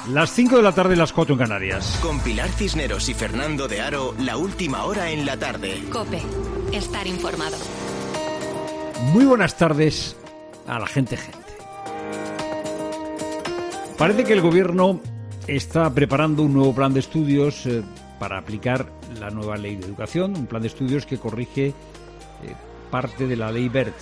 Las 5 de la tarde, las 4 en Canarias. Con Pilar Cisneros y Fernando de Aro, la última hora en la tarde. COPE. Estar informado. Muy buenas tardes a la gente. Parece que el gobierno está preparando un nuevo plan de estudios para aplicar la nueva ley de educación, un plan de estudios que corrige parte de la ley Wert.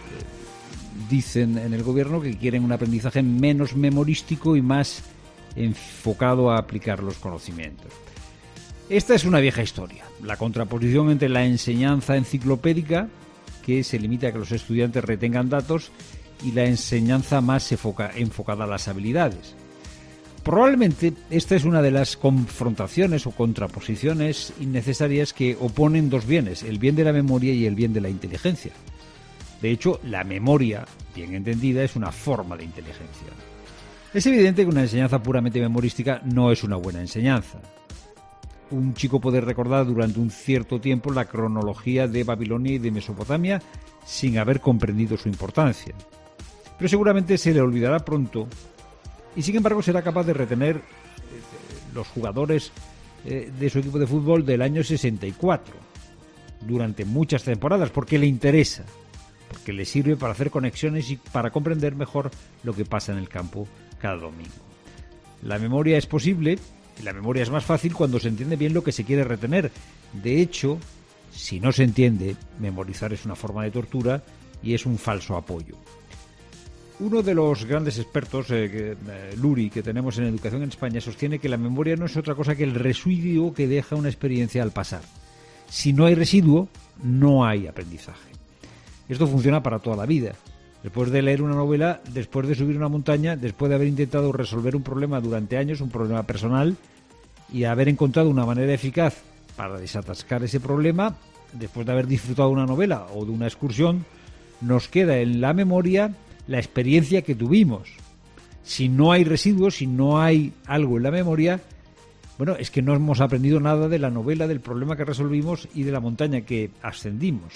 Dicen en el gobierno que quieren un aprendizaje menos memorístico y más enfocado a aplicar los conocimientos. Esta es una vieja historia, la contraposición entre la enseñanza enciclopédica, que se limita a que los estudiantes retengan datos, y la enseñanza más enfocada a las habilidades. Probablemente esta es una de las confrontaciones o contraposiciones innecesarias que oponen dos bienes, el bien de la memoria y el bien de la inteligencia. De hecho, la memoria, bien entendida, es una forma de inteligencia. Es evidente que una enseñanza puramente memorística no es una buena enseñanza. Un chico puede recordar durante un cierto tiempo la cronología de Babilonia y de Mesopotamia sin haber comprendido su importancia. Pero seguramente se le olvidará pronto y sin embargo será capaz de retener los jugadores de su equipo de fútbol del año 64 durante muchas temporadas porque le interesa, porque le sirve para hacer conexiones y para comprender mejor lo que pasa en el campo cada domingo. La memoria es posible y la memoria es más fácil cuando se entiende bien lo que se quiere retener. De hecho, si no se entiende, memorizar es una forma de tortura y es un falso apoyo. Uno de los grandes expertos, Luri, que tenemos en educación en España, sostiene que la memoria no es otra cosa que el residuo que deja una experiencia al pasar. Si no hay residuo, no hay aprendizaje. Esto funciona para toda la vida. Después de leer una novela, después de subir una montaña, después de haber intentado resolver un problema durante años, un problema personal, y haber encontrado una manera eficaz para desatascar ese problema, después de haber disfrutado de una novela o de una excursión, nos queda en la memoria la experiencia que tuvimos. Si no hay residuos, si no hay algo en la memoria, bueno, es que no hemos aprendido nada de la novela, del problema que resolvimos y de la montaña que ascendimos.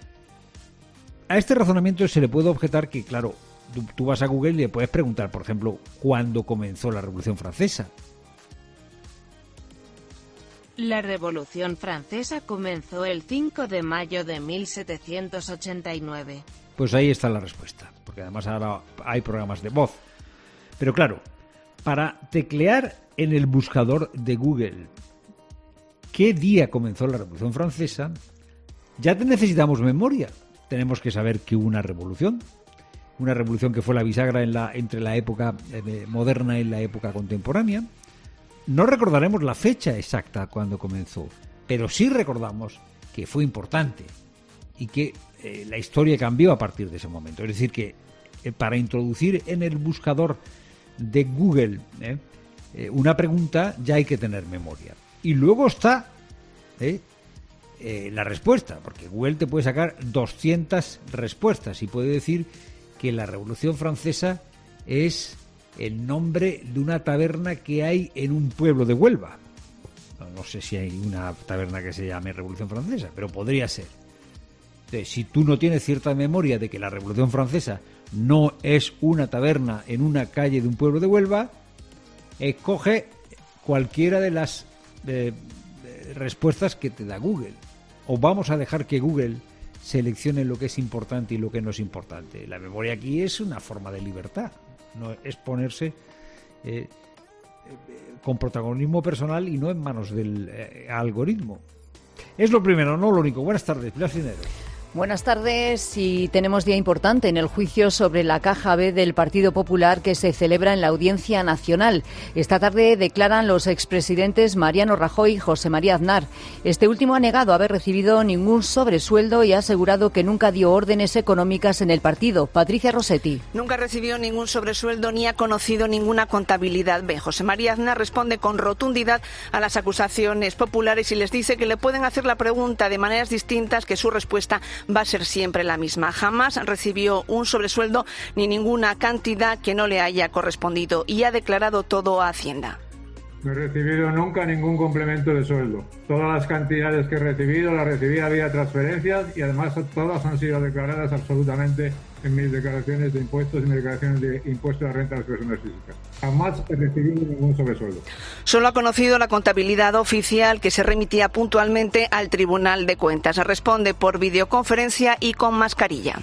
A este razonamiento se le puede objetar que, claro, tú vas a Google y le puedes preguntar, por ejemplo, ¿cuándo comenzó la Revolución Francesa? La Revolución Francesa comenzó el 5 de mayo de 1789. Pues ahí está la respuesta, porque además ahora hay programas de voz. Pero claro, para teclear en el buscador de Google ¿qué día comenzó la Revolución Francesa? Ya necesitamos memoria. Tenemos que saber que hubo una revolución que fue la bisagra entre la época moderna y la época contemporánea. No recordaremos la fecha exacta cuando comenzó, pero sí recordamos que fue importante y que la historia cambió a partir de ese momento. Es decir, que para introducir en el buscador de Google una pregunta ya hay que tener memoria. Y luego está la respuesta, porque Google te puede sacar 200 respuestas y puede decir que la Revolución Francesa es el nombre de una taberna que hay en un pueblo de Huelva. No sé si hay una taberna que se llame Revolución Francesa, pero podría ser. Entonces, si tú no tienes cierta memoria de que la Revolución Francesa no es una taberna en una calle de un pueblo de Huelva, escoge cualquiera de las respuestas que te da Google. O vamos a dejar que Google seleccione lo que es importante y lo que no es importante. La memoria aquí es una forma de libertad, no es ponerse con protagonismo personal y no en manos del algoritmo. Es lo primero, no lo único. Buenas tardes, Pilar Cisneros. Buenas tardes, y tenemos día importante en el juicio sobre la caja B del Partido Popular que se celebra en la Audiencia Nacional. Esta tarde declaran los expresidentes Mariano Rajoy y José María Aznar. Este último ha negado haber recibido ningún sobresueldo y ha asegurado que nunca dio órdenes económicas en el partido. Patricia Rossetti. Nunca recibió ningún sobresueldo ni ha conocido ninguna contabilidad B. José María Aznar responde con rotundidad a las acusaciones populares y les dice que le pueden hacer la pregunta de maneras distintas, que su respuesta va a ser siempre la misma. Jamás recibió un sobresueldo ni ninguna cantidad que no le haya correspondido y ha declarado todo a Hacienda. No he recibido nunca ningún complemento de sueldo. Todas las cantidades que he recibido las recibí vía transferencias y además todas han sido declaradas absolutamente en mis declaraciones de impuestos y mis declaraciones de impuestos a la renta de las personas físicas. Jamás he recibido ningún sobresueldo. Solo ha conocido la contabilidad oficial que se remitía puntualmente al Tribunal de Cuentas. Responde por videoconferencia y con mascarilla.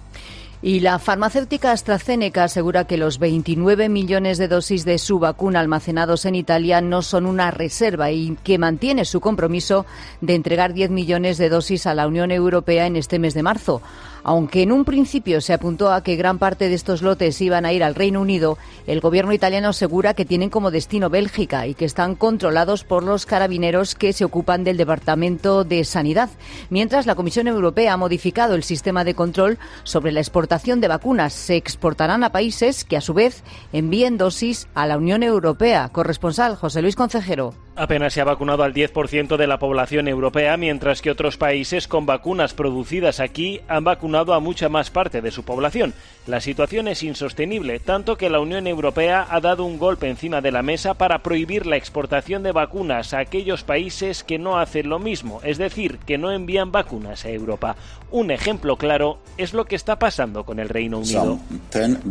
Y la farmacéutica AstraZeneca asegura que los 29 millones de dosis de su vacuna almacenados en Italia no son una reserva y que mantiene su compromiso de entregar 10 millones de dosis a la Unión Europea en este mes de marzo. Aunque en un principio se apuntó a que gran parte de estos lotes iban a ir al Reino Unido, el gobierno italiano asegura que tienen como destino Bélgica y que están controlados por los carabineros que se ocupan del Departamento de Sanidad. Mientras, la Comisión Europea ha modificado el sistema de control sobre la exportación de vacunas. Se exportarán a países que, a su vez, envíen dosis a la Unión Europea. Corresponsal José Luis Concejero. Apenas se ha vacunado al 10% de la población europea, mientras que otros países con vacunas producidas aquí han vacunado a mucha más parte de su población. La situación es insostenible, tanto que la Unión Europea ha dado un golpe encima de la mesa para prohibir la exportación de vacunas a aquellos países que no hacen lo mismo, es decir, que no envían vacunas a Europa. Un ejemplo claro es lo que está pasando con el Reino Unido. 10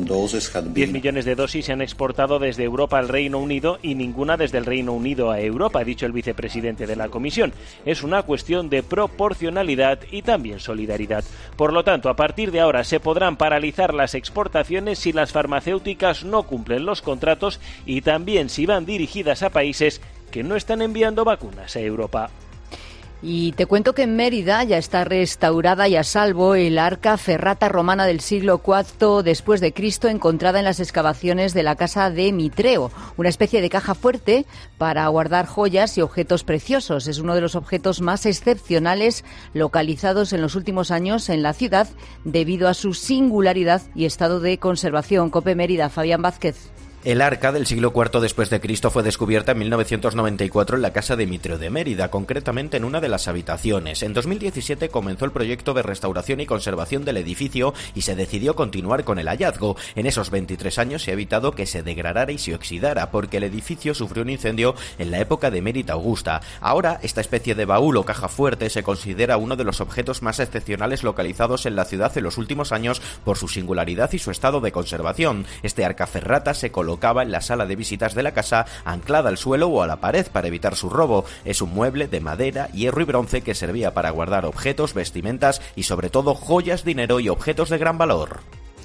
millones de dosis se han exportado desde Europa al Reino Unido y ninguna desde el Reino Unido a Europa, ha dicho el vicepresidente de la Comisión. Es una cuestión de proporcionalidad y también solidaridad. Por lo tanto, a partir de ahora se podrán paralizar las exportaciones si las farmacéuticas no cumplen los contratos y también si van dirigidas a países que no están enviando vacunas a Europa. Y te cuento que en Mérida ya está restaurada y a salvo el arca ferrata romana del siglo IV después de Cristo, encontrada en las excavaciones de la casa de Mitreo, una especie de caja fuerte para guardar joyas y objetos preciosos. Es uno de los objetos más excepcionales localizados en los últimos años en la ciudad debido a su singularidad y estado de conservación. COPE Mérida, Fabián Vázquez. El arca del siglo IV después de Cristo fue descubierta en 1994 en la casa de Mitreo de Mérida, concretamente en una de las habitaciones. En 2017 comenzó el proyecto de restauración y conservación del edificio y se decidió continuar con el hallazgo. En esos 23 años se ha evitado que se degradara y se oxidara, porque el edificio sufrió un incendio en la época de Mérida Augusta. Ahora, esta especie de baúl o caja fuerte se considera uno de los objetos más excepcionales localizados en la ciudad en los últimos años por su singularidad y su estado de conservación. Este arca ferrata se colocaba en la sala de visitas de la casa, anclada al suelo o a la pared para evitar su robo. Es un mueble de madera, hierro y bronce que servía para guardar objetos, vestimentas y sobre todo joyas, dinero y objetos de gran valor.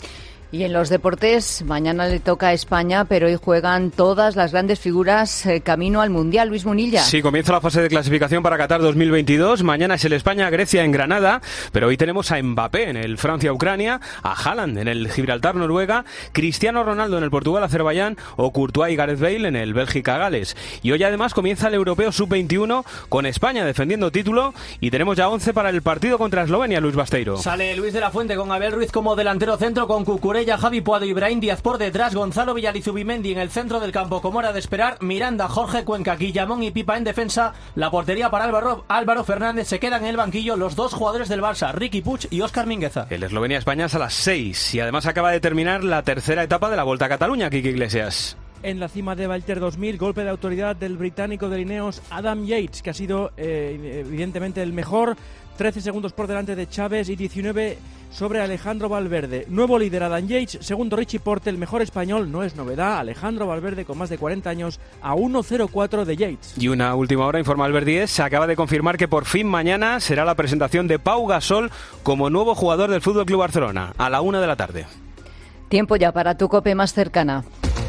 Y en los deportes, mañana le toca a España, pero hoy juegan todas las grandes figuras camino al Mundial. Luis Munilla. Sí, comienza la fase de clasificación para Qatar 2022. Mañana es el España-Grecia en Granada, pero hoy tenemos a Mbappé en el Francia-Ucrania, a Haaland en el Gibraltar-Noruega, Cristiano Ronaldo en el Portugal-Azerbaiyán o Courtois y Gareth Bale en el Bélgica-Gales. Y hoy además comienza el Europeo Sub-21 con España defendiendo título y tenemos ya 11 para el partido contra Eslovenia, Luis Basteiro. Sale Luis de la Fuente con Abel Ruiz como delantero centro, con Cucurella, Javi Puado y Brahim Díaz por detrás, Gonzalo Villar y Zubimendi en el centro del campo como era de esperar, Miranda, Jorge Cuenca, Guillamón y Pipa en defensa, la portería para Álvaro Fernández. Se quedan en el banquillo los dos jugadores del Barça, Riqui Puig y Óscar Mingueza. El Eslovenia-España es a las 6 y además acaba de terminar la tercera etapa de la Volta a Cataluña, Quique Iglesias. En la cima de Valter 2000, golpe de autoridad del británico de Lineos Adam Yates, que ha sido evidentemente el mejor. 13 segundos por delante de Chávez y 19 sobre Alejandro Valverde. Nuevo líder Adam Yates, segundo Richie Porte, el mejor español, no es novedad. Alejandro Valverde con más de 40 años a 1.04 de Yates. Y una última hora, informa Albert Díez, se acaba de confirmar que por fin mañana será la presentación de Pau Gasol como nuevo jugador del FC Barcelona, a la 1 de la tarde. Tiempo ya para tu COPE más cercana.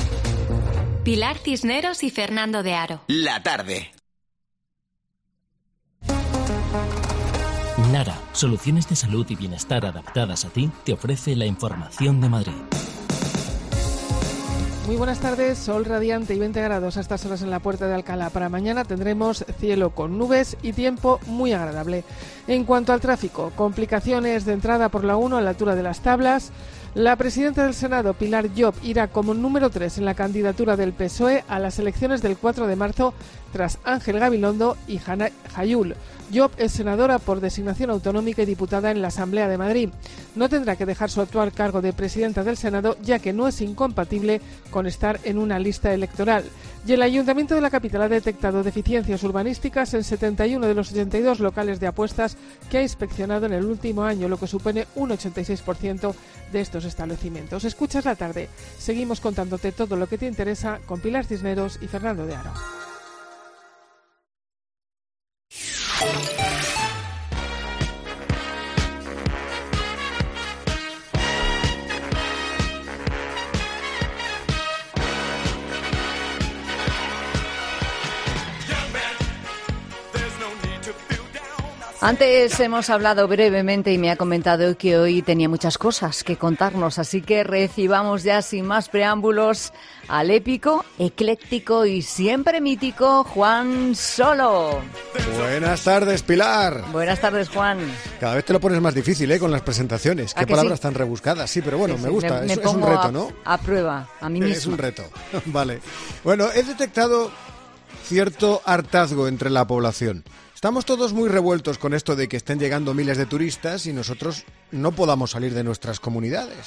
Pilar Cisneros y Fernando de Aro. La tarde. Nara, soluciones de salud y bienestar adaptadas a ti, te ofrece la información de Madrid. Muy buenas tardes, sol radiante y 20 grados a estas horas en la Puerta de Alcalá. Para mañana tendremos cielo con nubes y tiempo muy agradable. En cuanto al tráfico, complicaciones de entrada por la 1 a la altura de las Tablas. La presidenta del Senado, Pilar Llop, irá como número 3 en la candidatura del PSOE a las elecciones del 4 de marzo tras Ángel Gabilondo y Hanna Jayul. Llop es senadora por designación autonómica y diputada en la Asamblea de Madrid. No tendrá que dejar su actual cargo de presidenta del Senado, ya que no es incompatible con estar en una lista electoral. Y el Ayuntamiento de la capital ha detectado deficiencias urbanísticas en 71 de los 82 locales de apuestas que ha inspeccionado en el último año, lo que supone un 86% de estos establecimientos. Escuchas la tarde. Seguimos contándote todo lo que te interesa con Pilar Cisneros y Fernando de Aro. Antes hemos hablado brevemente y me ha comentado que hoy tenía muchas cosas que contarnos, así que recibamos ya sin más preámbulos al épico, ecléctico y siempre mítico Juan Solo. Buenas tardes, Pilar. Buenas tardes, Juan. Cada vez te lo pones más difícil, con las presentaciones. Qué palabras sí? Tan rebuscadas. Sí, pero bueno, sí, me gusta. Me es un reto, ¿no? A prueba, a mí mismo. Es un reto. Vale. Bueno, he detectado cierto hartazgo entre la población. Estamos todos muy revueltos con esto de que estén llegando miles de turistas y nosotros no podamos salir de nuestras comunidades.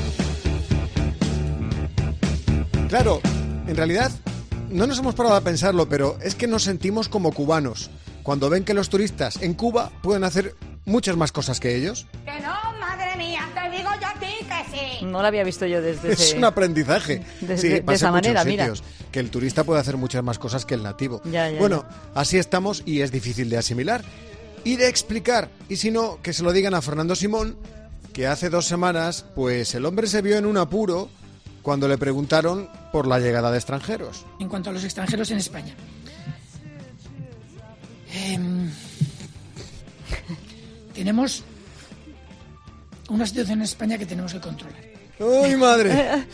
Claro, en realidad no nos hemos parado a pensarlo, pero es que nos sentimos como cubanos cuando ven que los turistas en Cuba pueden hacer muchas más cosas que ellos. Que no, madre mía, te digo yo a ti que sí. No lo había visto yo desde Es un aprendizaje. Sí, pasa de esa manera, sitios, mira. Que el turista puede hacer muchas más cosas que el nativo. Ya, bueno, así estamos y es difícil de asimilar y de explicar. Y si no, que se lo digan a Fernando Simón, que hace 2 semanas, pues el hombre se vio en un apuro cuando le preguntaron por la llegada de extranjeros. En cuanto a los extranjeros en España. Tenemos una situación en España que tenemos que controlar. ¡Uy, madre!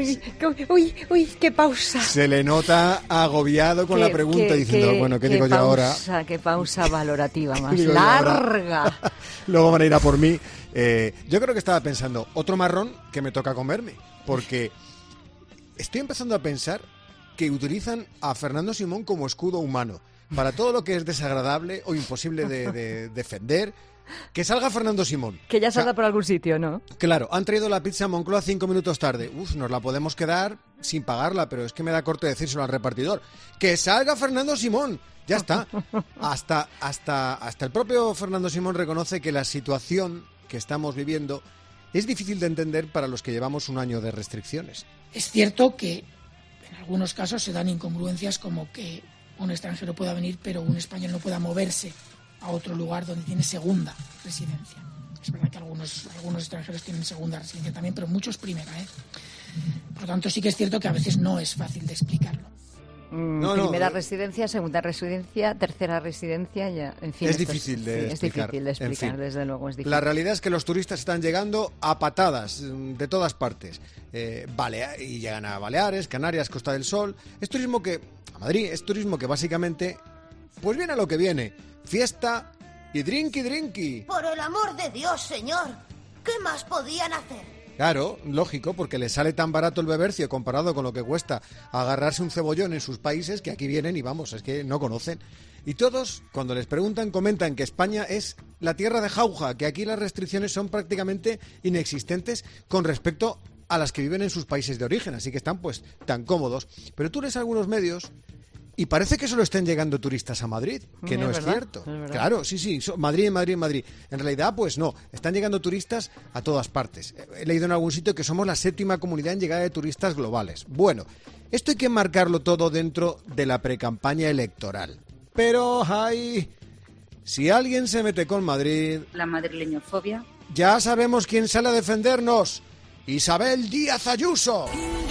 ¡Uy, qué pausa! Se le nota agobiado con la pregunta diciendo, bueno, ¿qué digo yo ahora? Qué pausa valorativa más larga. Luego van a ir a por mí. Yo creo que estaba pensando, otro marrón que me toca comerme, porque estoy empezando a pensar que utilizan a Fernando Simón como escudo humano para todo lo que es desagradable o imposible de defender. Que salga Fernando Simón. Que ya salga por algún sitio, ¿no? Claro, han traído la pizza a Moncloa 5 minutos tarde. Nos la podemos quedar sin pagarla, pero es que me da corte decírselo al repartidor. ¡Que salga Fernando Simón! Ya está. Hasta el propio Fernando Simón reconoce que la situación que estamos viviendo es difícil de entender para los que llevamos un año de restricciones. Es cierto que en algunos casos se dan incongruencias como que un extranjero pueda venir, pero un español no pueda moverse a otro lugar donde tiene segunda residencia. Es verdad que algunos extranjeros tienen segunda residencia también, pero muchos primera, Por lo tanto, sí que es cierto que a veces no es fácil de explicarlo. Primera residencia, segunda residencia, tercera residencia, ya, en fin. Es difícil de explicar. Es difícil de explicar, en fin. Desde luego es difícil. La realidad es que los turistas están llegando a patadas de todas partes. Y llegan a Baleares, Canarias, Costa del Sol. Es turismo que, a Madrid, es turismo que básicamente, pues viene a lo que viene. Fiesta y drinky. Por el amor de Dios, señor, ¿qué más podían hacer? Claro, lógico, porque les sale tan barato el bebercio comparado con lo que cuesta agarrarse un cebollón en sus países, que aquí vienen y vamos, es que no conocen. Y todos, cuando les preguntan, comentan que España es la tierra de jauja, que aquí las restricciones son prácticamente inexistentes con respecto a las que viven en sus países de origen, así que están pues tan cómodos. Pero tú lees algunos medios y parece que solo estén llegando turistas a Madrid, que no es cierto. Claro, sí, Madrid. En realidad, pues no, están llegando turistas a todas partes. He leído en algún sitio que somos la 7ª comunidad en llegada de turistas globales. Bueno, esto hay que enmarcarlo todo dentro de la precampaña electoral. Pero, si alguien se mete con Madrid... La madrileñofobia. Ya sabemos quién sale a defendernos. Isabel Díaz Ayuso.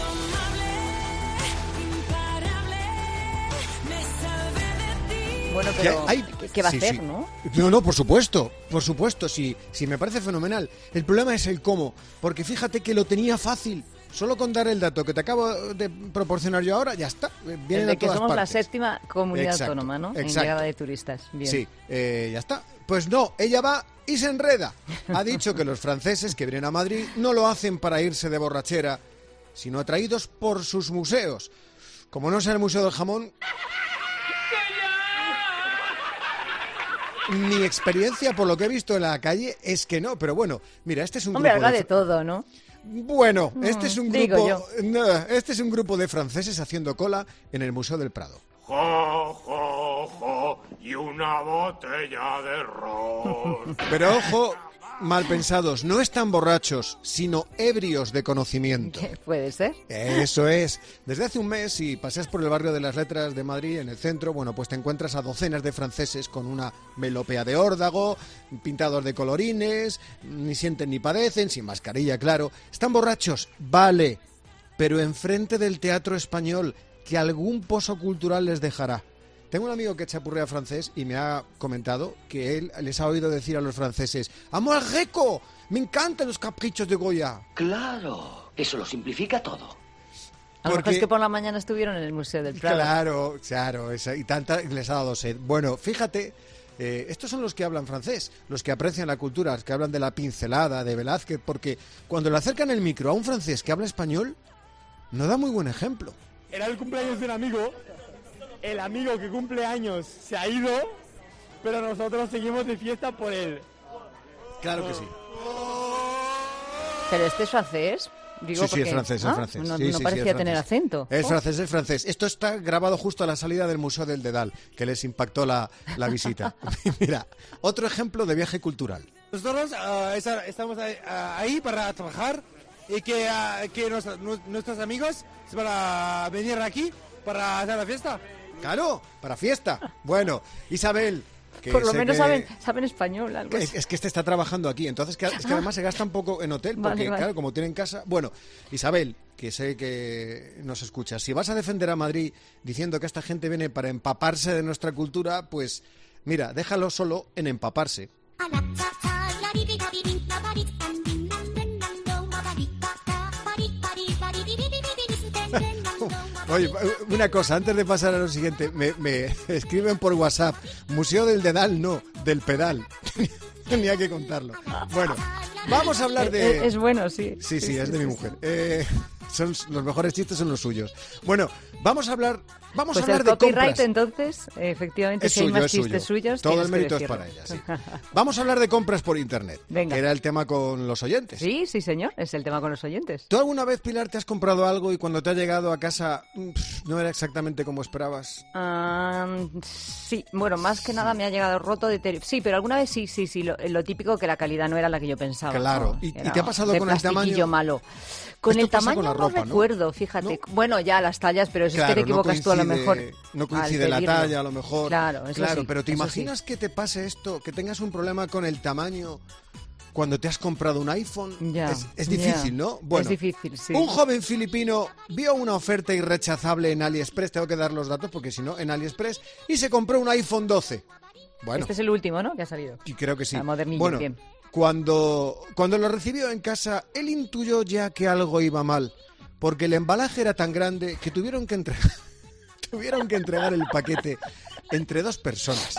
Bueno, pero ¿qué va a hacer, no? No, por supuesto, sí, me parece fenomenal. El problema es el cómo, porque fíjate que lo tenía fácil. Solo con dar el dato que te acabo de proporcionar yo ahora, ya está. Vienen de que a todas somos partes. la 7ª comunidad autónoma, ¿no? En llegada de turistas. Bien. Sí, ya está. Pues no, ella va y se enreda. Ha dicho que los franceses que vienen a Madrid no lo hacen para irse de borrachera, sino atraídos por sus museos. Como no sea el Museo del Jamón... Mi experiencia, por lo que he visto en la calle, es que no. Pero bueno, mira, este es un Hombre, grupo habla de todo, ¿no? Bueno, este es un digo grupo. No, este es un grupo de franceses haciendo cola en el Museo del Prado. Jo, jo, jo, y una botella de ron. Pero ojo, mal pensados, no están borrachos, sino ebrios de conocimiento. Puede ser. Eso es. Desde hace un mes, si paseas por el barrio de las Letras de Madrid, en el centro, bueno, pues te encuentras a docenas de franceses con una melopea de órdago, pintados de colorines, ni sienten ni padecen, sin mascarilla, claro. ¿Están borrachos? Vale, pero enfrente del Teatro Español, que algún pozo cultural les dejará. Tengo un amigo que chapurrea francés y me ha comentado que él les ha oído decir a los franceses: ¡Amo al Greco! ¡Me encantan los caprichos de Goya! Claro, eso lo simplifica todo. A lo mejor es que por la mañana estuvieron en el Museo del Prado. Claro, y tanta les ha dado sed. Bueno, fíjate, estos son los que hablan francés, los que aprecian la cultura, los que hablan de la pincelada, de Velázquez, porque cuando le acercan el micro a un francés que habla español, no da muy buen ejemplo. Era el cumpleaños de un amigo. El amigo que cumple años se ha ido, pero nosotros seguimos de fiesta por él. Claro que sí. ¿Pero este es francés? Digo, sí, es francés, es francés. No, Sí, no sí, parecía es tener francés. acento. Es francés, es francés. Esto está grabado justo a la salida del Museo del Dedal, que les impactó la visita. Mira, otro ejemplo de viaje cultural. Nosotros estamos ahí para trabajar y que nuestros amigos se van a venir aquí para hacer la fiesta. Claro, para fiesta. Bueno, Isabel, que por lo sé menos que saben español. Algo así. es que este está trabajando aquí, entonces es que además se gasta un poco en hotel, porque Vale. claro, como tienen casa... Bueno, Isabel, que sé que nos escucha, si vas a defender a Madrid diciendo que esta gente viene para empaparse de nuestra cultura, pues mira, déjalo solo en empaparse. Oye, una cosa, antes de pasar a lo siguiente, me escriben por WhatsApp: Museo del Dedal, no, del Pedal. Tenía que contarlo. Bueno, vamos a hablar de... Es bueno, sí. Sí, es de mi mujer. Los mejores chistes son los suyos. Bueno, vamos a hablar Pues de el copyright, compras. entonces, efectivamente, si hay más chistes suyos, todo tienes el que mérito es decirlo. para ella, sí. Vamos a hablar de compras por internet, Venga. que era el tema con los oyentes. Sí, señor, es el tema con los oyentes. ¿Tú alguna vez, Pilar, te has comprado algo y cuando te ha llegado a casa no era exactamente como esperabas? Sí, bueno, más que nada me ha llegado roto de... Sí, pero alguna vez sí, lo típico, que la calidad no era la que yo pensaba. Claro, ¿no? ¿y te ha pasado con el tamaño? Plastiquillo malo. Con Esto el pasa tamaño con la ropa, no recuerdo, fíjate. Bueno, ya las tallas, pero eso es que te equivocas tú a lo mejor. No coincide la talla, a lo mejor. Claro, eso sí, pero ¿te eso imaginas sí. que te pase esto, que tengas un problema con el tamaño cuando te has comprado un iPhone? Ya, es difícil, ¿no? Bueno, es difícil, sí. Un joven filipino vio una oferta irrechazable en AliExpress, tengo que dar los datos porque si no, en AliExpress, y se compró un iPhone 12. Bueno, Este es el último, ¿no?, que ha salido. y creo que sí. La modernilla, Bueno, bien. cuando lo recibió en casa, él intuyó ya que algo iba mal, porque el embalaje era tan grande que tuvieron que entregar el paquete entre dos personas.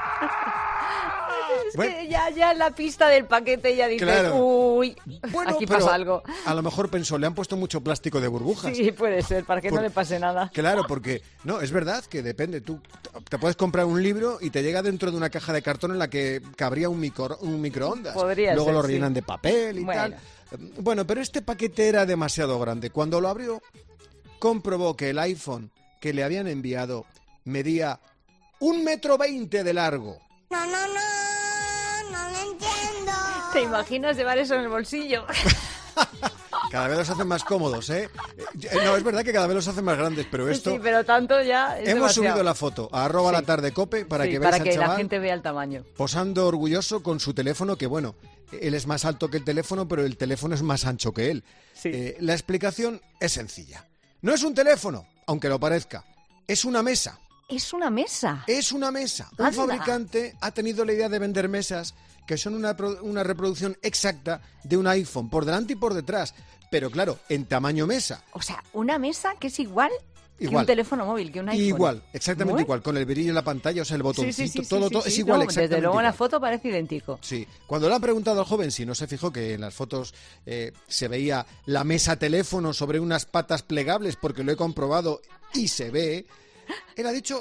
Es que ya en la pista del paquete ya dices, Claro. uy, Bueno, aquí pero pasa algo. A lo mejor pensó, le han puesto mucho plástico de burbujas. Sí, puede ser, para que no Por- le pase nada. Claro, porque no, es verdad que depende. Tú te puedes comprar un libro y te llega dentro de una caja de cartón en la que cabría un microondas. Podría Luego ser, lo sí. rellenan de papel y Bueno. tal. Bueno, pero este paquete era demasiado grande. Cuando lo abrió, comprobó que el iPhone que le habían enviado medía 1,20 m de largo. No lo entiendo. ¿Te imaginas llevar eso en el bolsillo? Cada vez los hacen más cómodos, ¿eh? No, es verdad que cada vez los hacen más grandes, pero esto... Sí, pero tanto ya es Hemos demasiado. subido la foto a Sí. @latardecope para Sí, que veáis para que al la chaval gente vea el tamaño. posando orgulloso con su teléfono, que bueno, él es más alto que el teléfono, pero el teléfono es más ancho que él. La explicación es sencilla. No es un teléfono, aunque lo parezca, es una mesa. Es una mesa. Es una mesa. Un Anda. fabricante ha tenido la idea de vender mesas que son una reproducción exacta de un iPhone, por delante y por detrás, pero claro, en tamaño mesa. O sea, una mesa que es igual que Igual. un teléfono móvil, que un iPhone. Igual, exactamente ¿Muy? igual, con el brillo en la pantalla, o sea, el botoncito, Sí, todo sí, es sí. igual, No, exactamente desde luego en igual. la foto parece idéntico. Sí, cuando le han preguntado al joven si no se fijó que en las fotos se veía la mesa teléfono sobre unas patas plegables, porque lo he comprobado y se ve, él ha dicho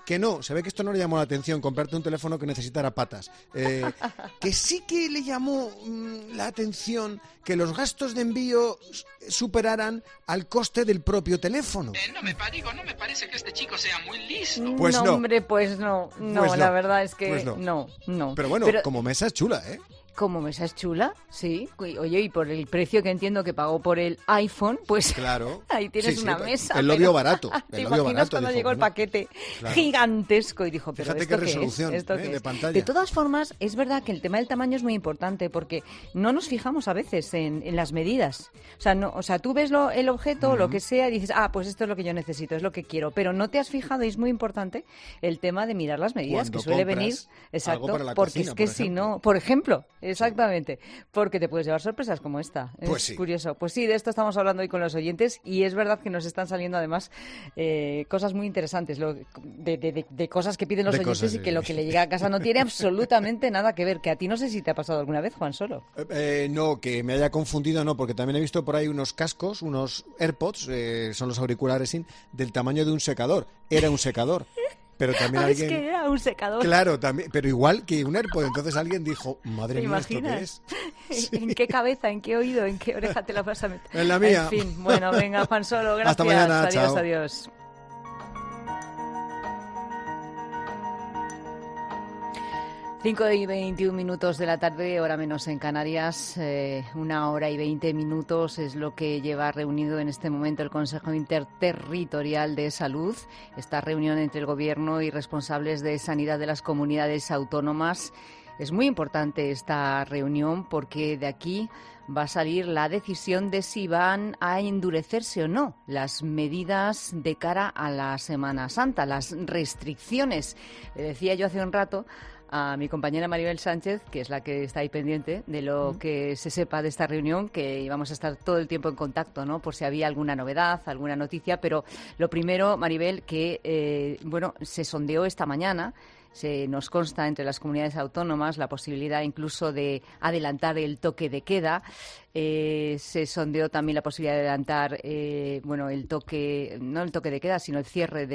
que no, se ve que esto no le llamó la atención, comprarte un teléfono que necesitara patas. Que sí que le llamó la atención que los gastos de envío superaran al coste del propio teléfono. No me parece que este chico sea muy listo. Pues no, hombre, pues no, la verdad es que pues no. Pero bueno, como mesa es chula, ¿eh? Como mesa es chula, sí. Oye, y por el precio que entiendo que pagó por el iPhone, pues claro. Ahí tienes una mesa. Él lo vio barato. ¿Te imaginas cuando llegó el paquete gigantesco y dijo, pero fíjate qué resolución de pantalla. De todas formas, es verdad que el tema del tamaño es muy importante porque no nos fijamos a veces en las medidas. O sea, tú ves el objeto, lo que sea, y dices, pues esto es lo que yo necesito, es lo que quiero. Pero no te has fijado, y es muy importante, el tema de mirar las medidas, cuando que suele venir. Exacto, algo para la porque cocina, es que si no, por ejemplo, exactamente, porque te puedes llevar sorpresas como esta. Pues es sí. Curioso. Pues sí, de esto estamos hablando hoy con los oyentes y es verdad que nos están saliendo además cosas muy interesantes, de cosas que piden los oyentes y que lo que le llega a casa no tiene absolutamente nada que ver. Que a ti no sé si te ha pasado alguna vez, Juan Solo. No, que me haya confundido, no, porque también he visto por ahí unos cascos, unos AirPods, son los auriculares del tamaño de un secador. Era un secador. Pero también alguien... Es que era un secador. Claro, también, pero igual que un AirPod. Entonces alguien dijo, madre mía, ¿esto qué es? Sí. ¿En qué cabeza, en qué oído, en qué oreja te la vas a meter? En la mía. En fin, bueno, venga, Juan Solo, gracias. Hasta mañana, adiós, chao. Adiós. 5:21 de la tarde, hora menos en Canarias, 1h20 es lo que lleva reunido en este momento el Consejo Interterritorial de Salud, esta reunión entre el Gobierno y responsables de sanidad de las comunidades autónomas. Es muy importante esta reunión porque de aquí va a salir la decisión de si van a endurecerse o no las medidas de cara a la Semana Santa, las restricciones. Le decía yo hace un rato a mi compañera Maribel Sánchez, que es la que está ahí pendiente de lo que se sepa de esta reunión, que íbamos a estar todo el tiempo en contacto, ¿no? Por si había alguna novedad, alguna noticia. Pero lo primero, Maribel, que se sondeó esta mañana. Se nos consta entre las comunidades autónomas la posibilidad incluso de adelantar el toque de queda. Se sondeó también la posibilidad de adelantar el toque, no el toque de queda, sino el cierre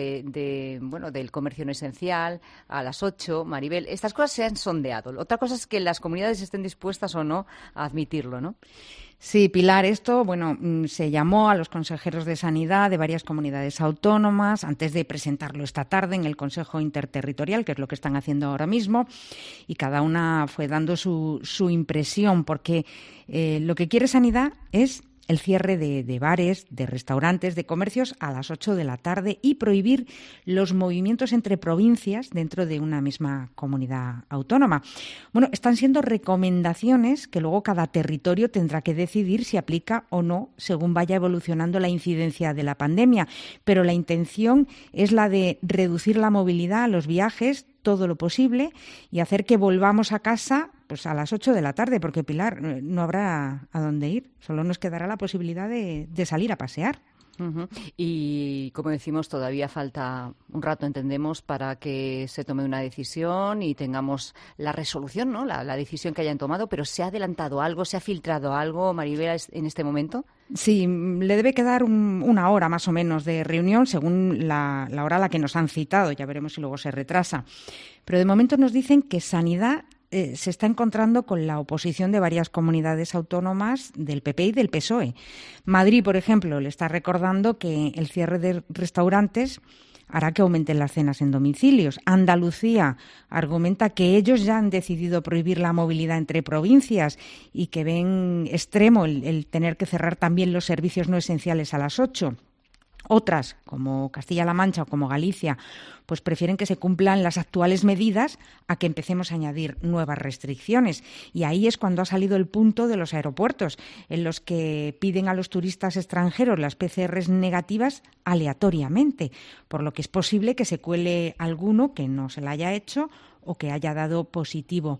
del comercio no esencial a las 8. Maribel, estas cosas se han sondeado. Otra cosa es que las comunidades estén dispuestas o no a admitirlo, ¿no? Sí, Pilar, esto, se llamó a los consejeros de Sanidad de varias comunidades autónomas antes de presentarlo esta tarde en el Consejo Interterritorial, que es lo que están haciendo ahora mismo, y cada una fue dando su impresión, porque lo que quiere Sanidad es el cierre de bares, de restaurantes, de comercios a las 8 de la tarde y prohibir los movimientos entre provincias dentro de una misma comunidad autónoma. Están siendo recomendaciones que luego cada territorio tendrá que decidir si aplica o no según vaya evolucionando la incidencia de la pandemia, pero la intención es la de reducir la movilidad, los viajes, todo lo posible y hacer que volvamos a casa a las 8 de la tarde, porque, Pilar, no habrá a dónde ir, solo nos quedará la posibilidad de salir a pasear. Uh-huh. Y, como decimos, todavía falta un rato, entendemos, para que se tome una decisión y tengamos la resolución, ¿no? La decisión que hayan tomado, pero ¿se ha adelantado algo, se ha filtrado algo, Maribel, en este momento? Sí, le debe quedar una hora más o menos de reunión, según la hora a la que nos han citado, ya veremos si luego se retrasa. Pero de momento nos dicen que Sanidad se está encontrando con la oposición de varias comunidades autónomas del PP y del PSOE. Madrid, por ejemplo, le está recordando que el cierre de restaurantes hará que aumenten las cenas en domicilios. Andalucía argumenta que ellos ya han decidido prohibir la movilidad entre provincias y que ven extremo el tener que cerrar también los servicios no esenciales a las 8. Otras, como Castilla-La Mancha o como Galicia, pues prefieren que se cumplan las actuales medidas a que empecemos a añadir nuevas restricciones. Y ahí es cuando ha salido el punto de los aeropuertos, en los que piden a los turistas extranjeros las PCRs negativas aleatoriamente, por lo que es posible que se cuele alguno que no se la haya hecho o que haya dado positivo.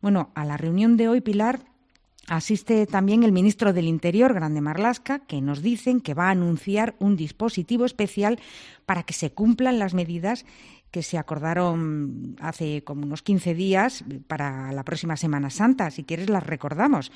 A la reunión de hoy, Pilar, asiste también el ministro del Interior, Grande Marlaska, que nos dicen que va a anunciar un dispositivo especial para que se cumplan las medidas que se acordaron hace como unos 15 días para la próxima Semana Santa. Si quieres, las recordamos.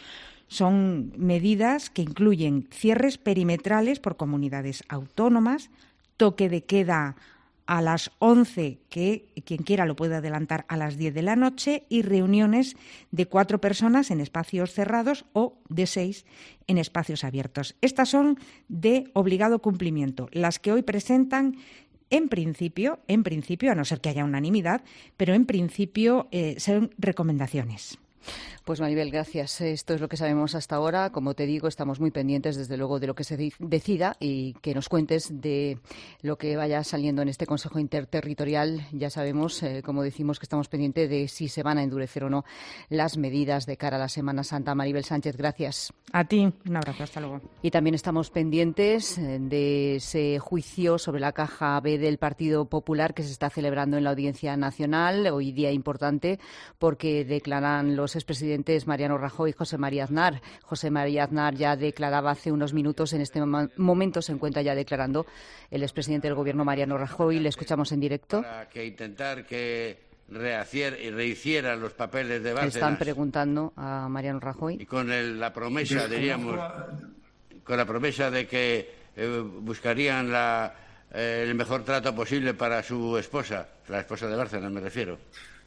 Son medidas que incluyen cierres perimetrales por comunidades autónomas, toque de queda a las 11, que quien quiera lo puede adelantar a las 10 de la noche, y reuniones de 4 personas en espacios cerrados o de 6 en espacios abiertos. Estas son de obligado cumplimiento. Las que hoy presentan, en principio, a no ser que haya unanimidad, pero en principio son recomendaciones. Pues Maribel, gracias. Esto es lo que sabemos hasta ahora. Como te digo, estamos muy pendientes, desde luego, de lo que se decida y que nos cuentes de lo que vaya saliendo en este Consejo Interterritorial. Ya sabemos, como decimos, que estamos pendientes de si se van a endurecer o no las medidas de cara a la Semana Santa. Maribel Sánchez, gracias. A ti, un abrazo, hasta luego. Y también estamos pendientes de ese juicio sobre la caja B del Partido Popular que se está celebrando en la Audiencia Nacional. Hoy día importante porque declaran los expresidentes Mariano Rajoy y José María Aznar. José María Aznar ya declaraba hace unos minutos, en este momento se encuentra ya declarando el expresidente del Gobierno, Mariano Rajoy. Le escuchamos en directo. Para que intentar que rehicieran los papeles de Bárcenas. Están preguntando a Mariano Rajoy. Y con la promesa, diríamos, con la promesa de que buscarían el mejor trato posible para su esposa, la esposa de Bárcenas me refiero.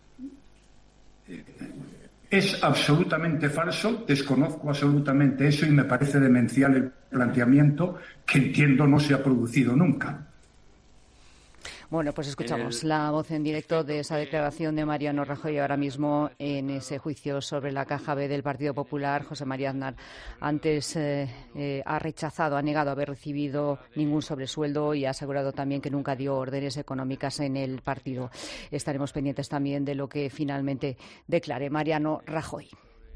Es absolutamente falso, desconozco absolutamente eso y me parece demencial el planteamiento que entiendo no se ha producido nunca. Bueno, pues escuchamos la voz en directo de esa declaración de Mariano Rajoy ahora mismo en ese juicio sobre la caja B del Partido Popular. José María Aznar antes ha negado haber recibido ningún sobresueldo y ha asegurado también que nunca dio órdenes económicas en el partido. Estaremos pendientes también de lo que finalmente declare Mariano Rajoy.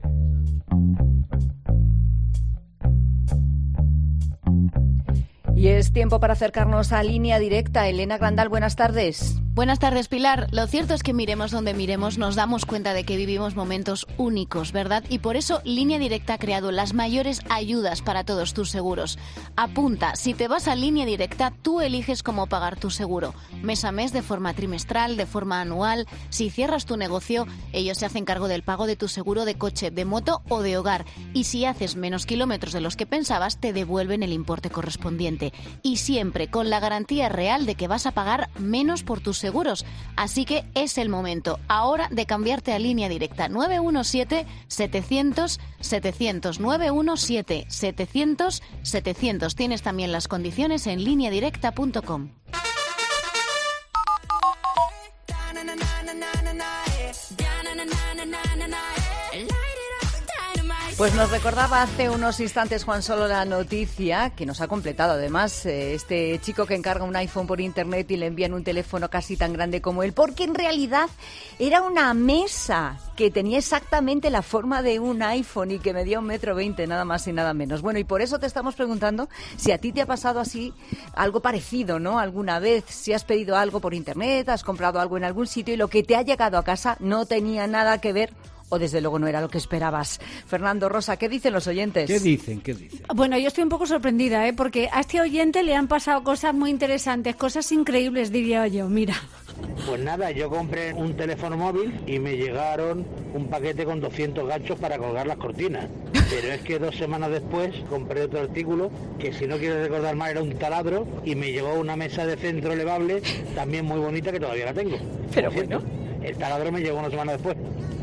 Y es tiempo para acercarnos a Línea Directa. Elena Grandal, buenas tardes. Buenas tardes, Pilar. Lo cierto es que miremos donde miremos, nos damos cuenta de que vivimos momentos únicos, ¿verdad? Y por eso Línea Directa ha creado las mayores ayudas para todos tus seguros. Apunta, si te vas a Línea Directa, tú eliges cómo pagar tu seguro. Mes a mes, de forma trimestral, de forma anual. Si cierras tu negocio, ellos se hacen cargo del pago de tu seguro de coche, de moto o de hogar. Y si haces menos kilómetros de los que pensabas, te devuelven el importe correspondiente. Y siempre con la garantía real de que vas a pagar menos por tus seguros. Así que es el momento ahora de cambiarte a Línea Directa. 917-700-700. 917-700-700. Tienes también las condiciones en lineadirecta.com. Pues nos recordaba hace unos instantes Juan Solo la noticia, que nos ha completado además, este chico que encarga un iPhone por internet y le envían un teléfono casi tan grande como él, porque en realidad era una mesa que tenía exactamente la forma de un iPhone y que medía 1,20 m, nada más y nada menos. Bueno, y por eso te estamos preguntando si a ti te ha pasado así algo parecido, ¿no? Alguna vez, si has pedido algo por internet, has comprado algo en algún sitio y lo que te ha llegado a casa no tenía nada que ver o desde luego no era lo que esperabas. Fernando, Rosa, ¿qué dicen los oyentes? ¿Qué dicen? Bueno, yo estoy un poco sorprendida, porque a este oyente le han pasado cosas muy interesantes, cosas increíbles, diría yo, mira. Pues nada, yo compré un teléfono móvil y me llegaron un paquete con 200 ganchos para colgar las cortinas. Pero es que 2 semanas después compré otro artículo que, si no quiero recordar mal, era un taladro y me llegó una mesa de centro elevable también muy bonita que todavía la tengo. Pero bueno. El taladro me llegó 1 semana después.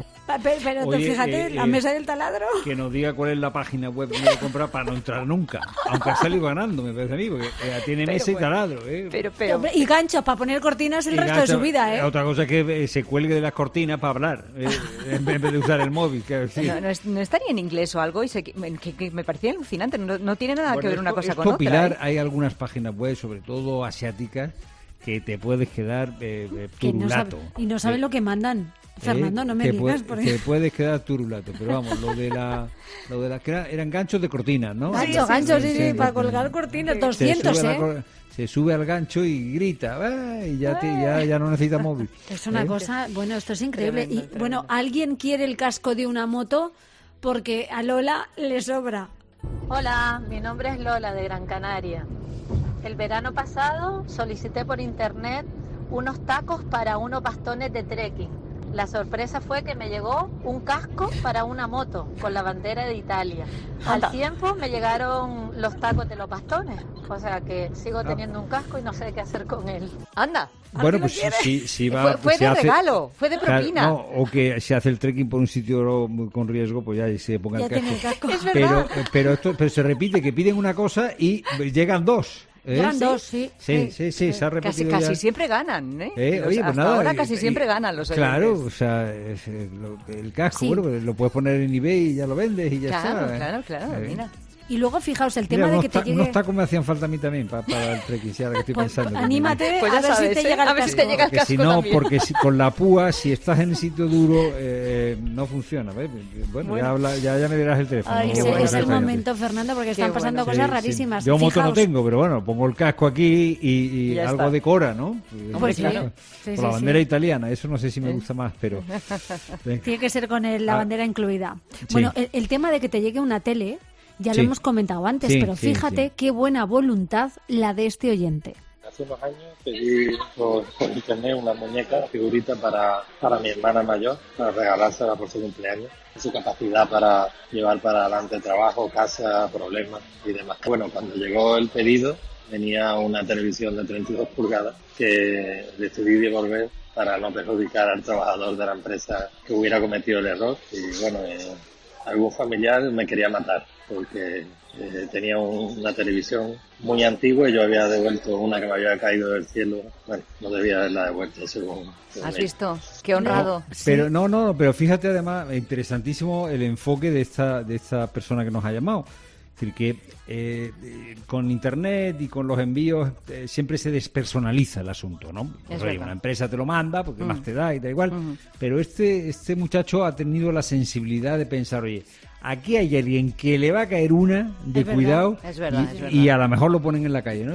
Pero oye, fíjate, la mesa del taladro. Que nos diga cuál es la página web que me voy a comprar para no entrar nunca. Aunque ha salido ganando, me parece a mí, porque tiene mesa y taladro. Pero, y ganchos para poner cortinas el resto de su vida, Otra cosa es que se cuelgue de las cortinas para hablar, en vez de usar el móvil. No estaría en inglés o algo, que me parecía alucinante. No tiene nada que ver una cosa con otra. Pilar, hay algunas páginas web, sobre todo asiáticas, que te puedes quedar turulato. Y no saben lo que mandan. Fernando, no me digas por eso. Te puedes quedar turulato, pero vamos, lo de la que eran ganchos de cortinas, ¿no? Ganchos, sí, para colgar cortinas, 200, se sube al gancho y grita, y ya no necesita móvil. Es una cosa, bueno, esto es increíble. Tremendo. Bueno, ¿alguien quiere el casco de una moto? Porque a Lola le sobra. Hola, mi nombre es Lola, de Gran Canaria. El verano pasado solicité por internet unos tacos para unos bastones de trekking. La sorpresa fue que me llegó un casco para una moto con la bandera de Italia. Al tiempo me llegaron los tacos de los bastones, o sea que sigo teniendo un casco y no sé qué hacer con él. Anda. Bueno, pues si va... Fue de regalo, fue de propina. Claro, no, o que se hace el trekking por un sitio con riesgo, pues ya se ponga el casco. Es verdad. Pero se repite que piden una cosa y llegan dos. Llegan dos, sí. Sí, se ha repetido casi siempre ganan, ¿eh? Oye, pues hasta nada, ahora casi siempre ganan los oyentes. Claro, o sea, el casco, bueno, pues lo puedes poner en eBay y ya lo vendes y ya está. Claro, mira. Y luego, fijaos, el tema de que te llegue... No está como me hacían falta a mí también para el trekking, si ahora que estoy pensando. Anímate pues a ver si te llega el casco. A ver si te llega el casco no, también. porque con la púa, si estás en el sitio duro, no funciona. ¿Ves? Bueno, ya me dirás el teléfono. Ay, es el momento, Fernando, porque están pasando cosas rarísimas. Yo moto no tengo, pero bueno, pongo el casco aquí y algo está. decora, ¿no? Pues claro. Con la bandera italiana, eso no sé si me gusta más, pero... Tiene que ser con la bandera incluida. Bueno, el tema de que te llegue una tele... Ya lo hemos comentado antes, pero fíjate qué buena voluntad la de este oyente. Hace unos años pedí por internet una muñeca, una figurita para mi hermana mayor, para regalársela por su cumpleaños. Su capacidad para llevar para adelante trabajo, casa, problemas y demás. Bueno, cuando llegó el pedido venía una televisión de 32 pulgadas que decidí devolver para no perjudicar al trabajador de la empresa que hubiera cometido el error. Y bueno, algún familiar me quería matar porque tenía una televisión muy antigua y yo había devuelto una que me había caído del cielo. Bueno, no debía haberla devuelto según ¿Has visto? Qué honrado. No, pero fíjate además, interesantísimo el enfoque de esta persona que nos ha llamado. Es decir, que con Internet y con los envíos siempre se despersonaliza el asunto, ¿no? Oye, una empresa te lo manda porque más te da y da igual. Pero este muchacho ha tenido la sensibilidad de pensar, oye, aquí hay alguien que le va a caer una de cuidado y a lo mejor lo ponen en la calle, ¿no?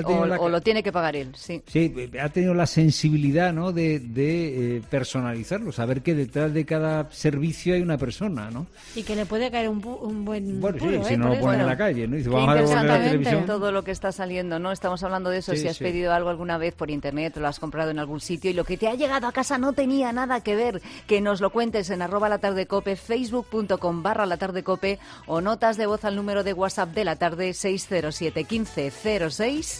O lo tiene que pagar él, sí. Sí, ha tenido la sensibilidad, ¿no? de personalizarlo, saber que detrás de cada servicio hay una persona, ¿no? Y que le puede caer un buen bueno, puro, si no lo ponen en la calle, ¿no? Dice, vamos a devolver la televisión. Todo lo que está saliendo, ¿no? Estamos hablando de eso, si has pedido algo alguna vez por internet o lo has comprado en algún sitio y lo que te ha llegado a casa no tenía nada que ver, que nos lo cuentes en @latardecope, facebook.com/latardecope o notas de voz al número de WhatsApp de la tarde 607 15 06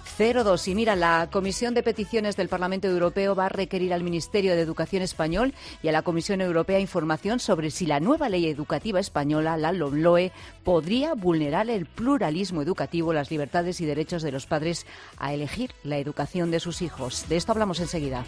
02. Y mira, la Comisión de Peticiones del Parlamento Europeo va a requerir al Ministerio de Educación español y a la Comisión Europea información sobre si la nueva ley educativa española, la LOMLOE, podría vulnerar el pluralismo educativo, las libertades y derechos de los padres a elegir la educación de sus hijos. De esto hablamos enseguida.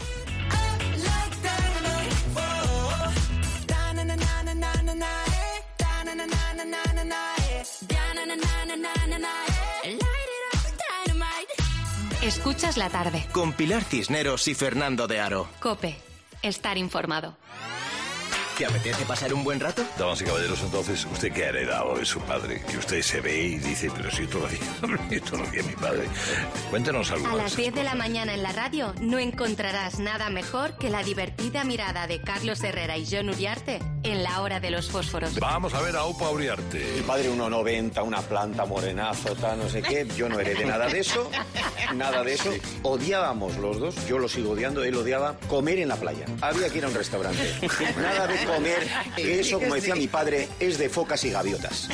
Escuchas la tarde. Con Pilar Cisneros y Fernando de Aro. COPE. Estar informado. ¿Te apetece pasar un buen rato? Damas y caballeros, entonces, ¿usted qué ha heredado de su padre? Que usted se ve y dice, pero si esto lo hacía mi padre. Cuéntanos algo. A las 10 de la mañana en la radio no encontrarás nada mejor que la divertida mirada de Carlos Herrera y Jon Uriarte en La Hora de los Fósforos. Vamos a ver a Upa Uriarte. Mi padre 1,90, una planta, morenazo, tal, no sé qué. Yo no heredé nada de eso. Nada de eso. Odiábamos los dos. Yo lo sigo odiando. Él odiaba comer en la playa. Había que ir a un restaurante. Nada de comer. Eso, como decía mi padre, es de focas y gaviotas.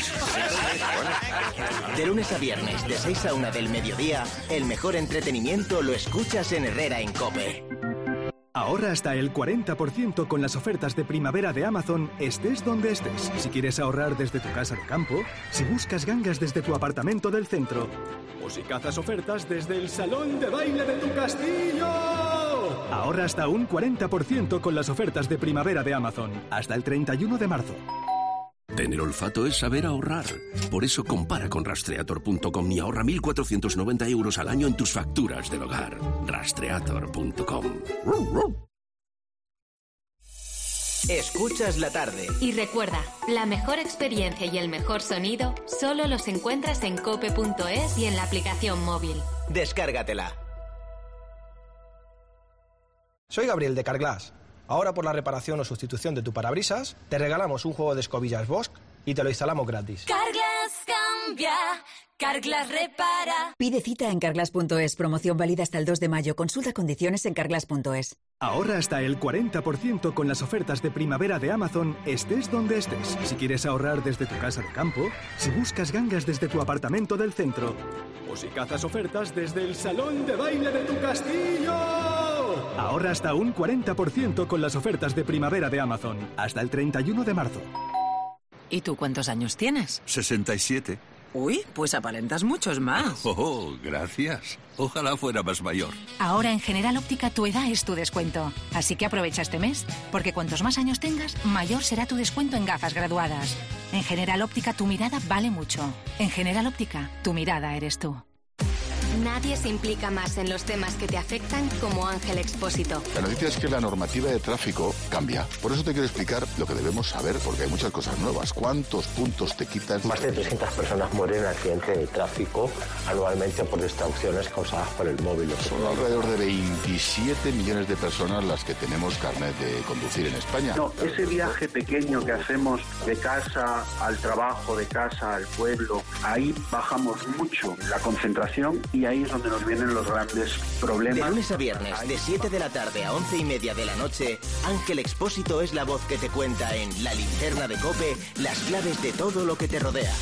De lunes a viernes, de 6 a 1 del mediodía, el mejor entretenimiento lo escuchas en Herrera en COPE. Ahorra hasta el 40% con las ofertas de primavera de Amazon, estés donde estés. Si quieres ahorrar desde tu casa de campo, si buscas gangas desde tu apartamento del centro, o si cazas ofertas desde el salón de baile de tu castillo. Ahorra hasta un 40% con las ofertas de primavera de Amazon, hasta el 31 de marzo. Tener olfato es saber ahorrar. Por eso compara con Rastreator.com y ahorra 1.490 euros al año en tus facturas del hogar. Rastreator.com. Escuchas la tarde. Y recuerda, la mejor experiencia y el mejor sonido solo los encuentras en cope.es y en la aplicación móvil. Descárgatela. Soy Gabriel de Carglass. Ahora por la reparación o sustitución de tu parabrisas, te regalamos un juego de escobillas Bosch y te lo instalamos gratis. Carglass cambia, Carglass repara. Pide cita en carglass.es. Promoción válida hasta el 2 de mayo. Consulta condiciones en carglass.es. Ahorra hasta el 40% con las ofertas de primavera de Amazon, estés donde estés. Si quieres ahorrar desde tu casa de campo, si buscas gangas desde tu apartamento del centro, o si cazas ofertas desde el salón de baile de tu castillo. Ahorra hasta un 40% con las ofertas de primavera de Amazon, hasta el 31 de marzo. ¿Y tú cuántos años tienes? 67. Uy, pues aparentas muchos más. Oh, gracias. Ojalá fuera más mayor. Ahora en General Óptica tu edad es tu descuento. Así que aprovecha este mes, porque cuantos más años tengas, mayor será tu descuento en gafas graduadas. En General Óptica tu mirada vale mucho. En General Óptica, tu mirada eres tú. Nadie se implica más en los temas que te afectan como Ángel Expósito. La noticia es que la normativa de tráfico cambia. Por eso te quiero explicar lo que debemos saber, porque hay muchas cosas nuevas. ¿Cuántos puntos te quitan? Más de 300 personas mueren en accidentes de tráfico anualmente por distracciones causadas por el móvil. Son alrededor de 27 millones de personas las que tenemos carnet de conducir en España. No, ese viaje pequeño que hacemos de casa al trabajo, de casa al pueblo, ahí bajamos mucho la concentración y ahí es donde nos vienen los grandes problemas. De lunes a viernes, de 7 de la tarde a 11:30 de la noche, Ángel Expósito es la voz que te cuenta en La Linterna de COPE las claves de todo lo que te rodea.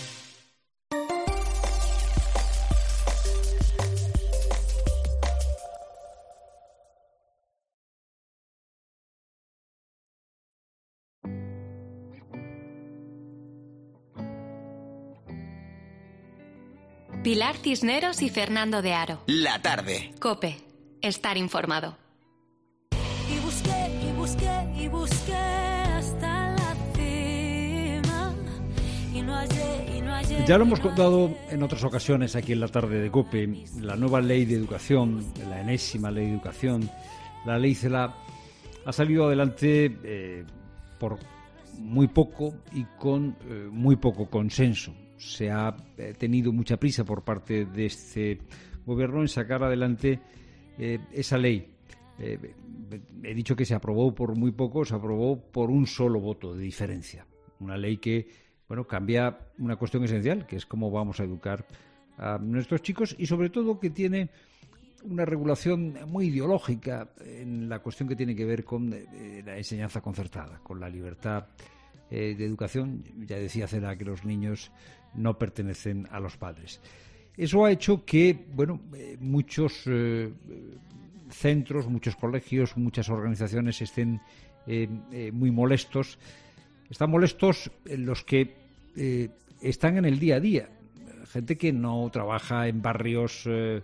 Pilar Cisneros y Fernando de Aro. La tarde. COPE. Estar informado. Y busqué, y busqué, y busqué hasta la cima. Y no hallé, y no hallé. Ya lo hemos contado en otras ocasiones aquí en la tarde de COPE. La nueva ley de educación, la enésima ley de educación, la ley CELA, ha salido adelante por muy poco y con muy poco consenso. Se ha tenido mucha prisa por parte de este gobierno en sacar adelante esa ley. He dicho que se aprobó por muy poco, se aprobó por un solo voto de diferencia. Una ley que, bueno, cambia una cuestión esencial, que es cómo vamos a educar a nuestros chicos y sobre todo que tiene una regulación muy ideológica en la cuestión que tiene que ver con la enseñanza concertada, con la libertad de educación. Ya decía Cela que los niños no pertenecen a los padres. Eso ha hecho que, bueno, muchos centros, muchos colegios, muchas organizaciones estén muy molestos. Están molestos los que están en el día a día. Gente que no trabaja en barrios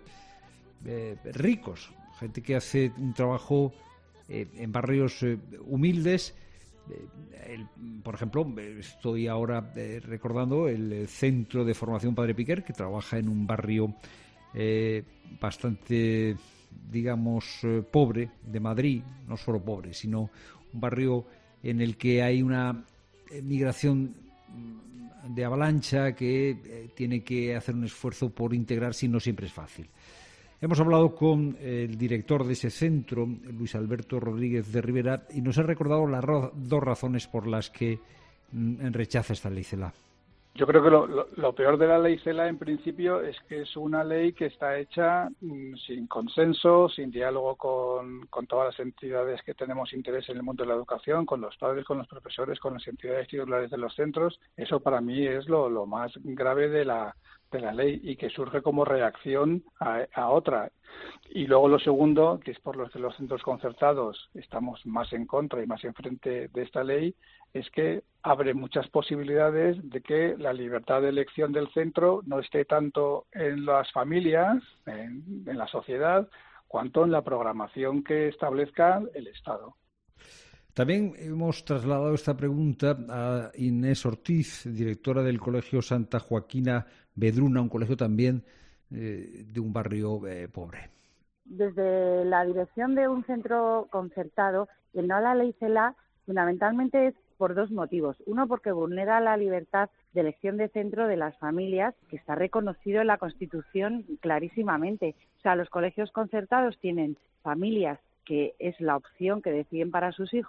ricos, gente que hace un trabajo en barrios humildes. Por ejemplo, estoy ahora recordando el Centro de Formación Padre Piquer, que trabaja en un barrio bastante, digamos, pobre de Madrid, no solo pobre, sino un barrio en el que hay una migración de avalancha que tiene que hacer un esfuerzo por integrarse y no siempre es fácil. Hemos hablado con el director de ese centro, Luis Alberto Rodríguez de Rivera, y nos ha recordado las dos razones por las que rechaza esta ley CELA. Yo creo que lo peor de la ley CELA, en principio, es que es una ley que está hecha sin consenso, sin diálogo con todas las entidades que tenemos interés en el mundo de la educación, con los padres, con los profesores, con las entidades titulares de los centros. Eso para mí es lo más grave de la ley y que surge como reacción a otra. Y luego lo segundo, que es por lo que los centros concertados estamos más en contra y más enfrente de esta ley, es que abre muchas posibilidades de que la libertad de elección del centro no esté tanto en las familias, en la sociedad, cuanto en la programación que establezca el Estado. También hemos trasladado esta pregunta a Inés Ortiz, directora del Colegio Santa Joaquina Vedruna, un colegio también de un barrio pobre. Desde la dirección de un centro concertado, el no a la ley CELA fundamentalmente es por dos motivos. Uno, porque vulnera la libertad de elección de centro de las familias, que está reconocido en la Constitución clarísimamente. O sea, los colegios concertados tienen familias que es la opción que deciden para sus hijos,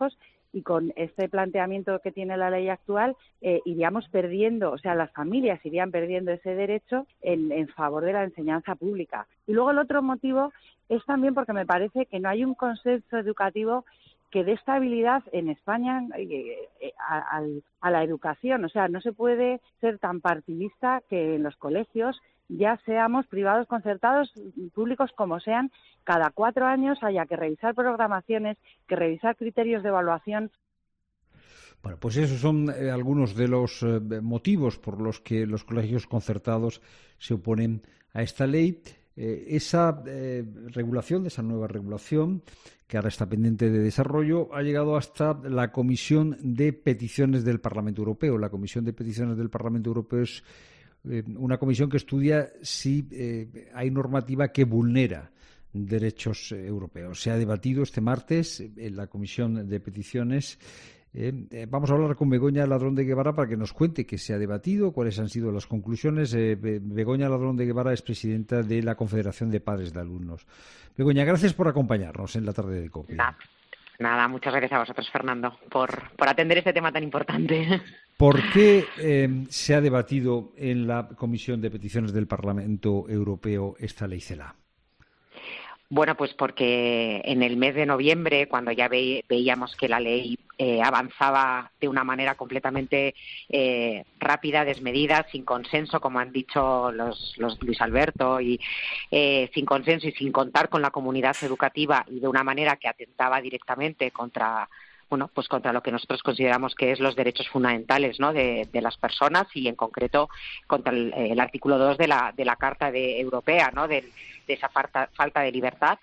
y con este planteamiento que tiene la ley actual iríamos perdiendo, o sea, las familias irían perdiendo ese derecho en favor de la enseñanza pública. Y luego el otro motivo es también porque me parece que no hay un consenso educativo que dé estabilidad en España a la educación. O sea, no se puede ser tan partidista que en los colegios, ya seamos privados, concertados, públicos como sean, cada 4 años haya que revisar programaciones, que revisar criterios de evaluación. Bueno, pues esos son algunos de los motivos por los que los colegios concertados se oponen a esta ley. Esa regulación, esa nueva regulación, que ahora está pendiente de desarrollo, ha llegado hasta la Comisión de Peticiones del Parlamento Europeo. La Comisión de Peticiones del Parlamento Europeo es una comisión que estudia si hay normativa que vulnera derechos europeos. Se ha debatido este martes en la Comisión de Peticiones. Vamos a hablar con Begoña Ladrón de Guevara para que nos cuente qué se ha debatido, cuáles han sido las conclusiones. Begoña Ladrón de Guevara es presidenta de la Confederación de Padres de Alumnos. Begoña, gracias por acompañarnos en la tarde de COPE. Nada, muchas gracias a vosotros, Fernando, por atender este tema tan importante. ¿Por qué se ha debatido en la Comisión de Peticiones del Parlamento Europeo esta ley CELA? Bueno, pues porque en el mes de noviembre, cuando ya veíamos que la ley avanzaba de una manera completamente rápida, desmedida, sin consenso, como han dicho los Luis Alberto, y sin consenso y sin contar con la comunidad educativa, y de una manera que atentaba directamente contra lo que nosotros consideramos que es los derechos fundamentales, ¿no?, de las personas, y en concreto contra el artículo 2 de la Carta Europea, ¿no?, de esa falta de libertad.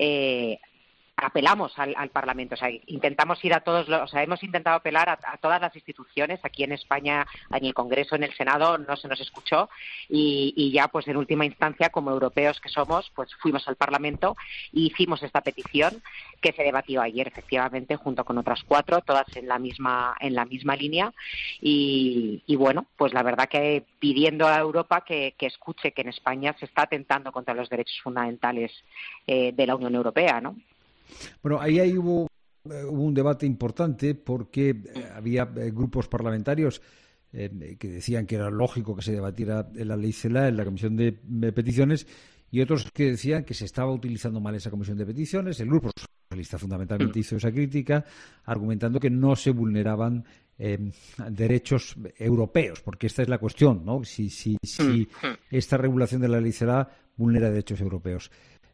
Apelamos al Parlamento, o sea, intentamos ir a todos, hemos intentado apelar a todas las instituciones. Aquí en España, en el Congreso, en el Senado, no se nos escuchó, y ya, pues en última instancia, como europeos que somos, pues fuimos al Parlamento y hicimos esta petición que se debatió ayer, efectivamente, junto con otras 4, todas en la misma línea, y bueno, pues la verdad que pidiendo a Europa que escuche que en España se está atentando contra los derechos fundamentales de la Unión Europea, ¿no? Bueno, ahí hubo un debate importante porque había grupos parlamentarios que decían que era lógico que se debatiera la ley CELA en la Comisión de Peticiones, y otros que decían que se estaba utilizando mal esa Comisión de Peticiones. El Grupo Socialista fundamentalmente hizo esa crítica, argumentando que no se vulneraban derechos europeos, porque esta es la cuestión, ¿no? Si esta regulación de la ley CELA vulnera derechos europeos.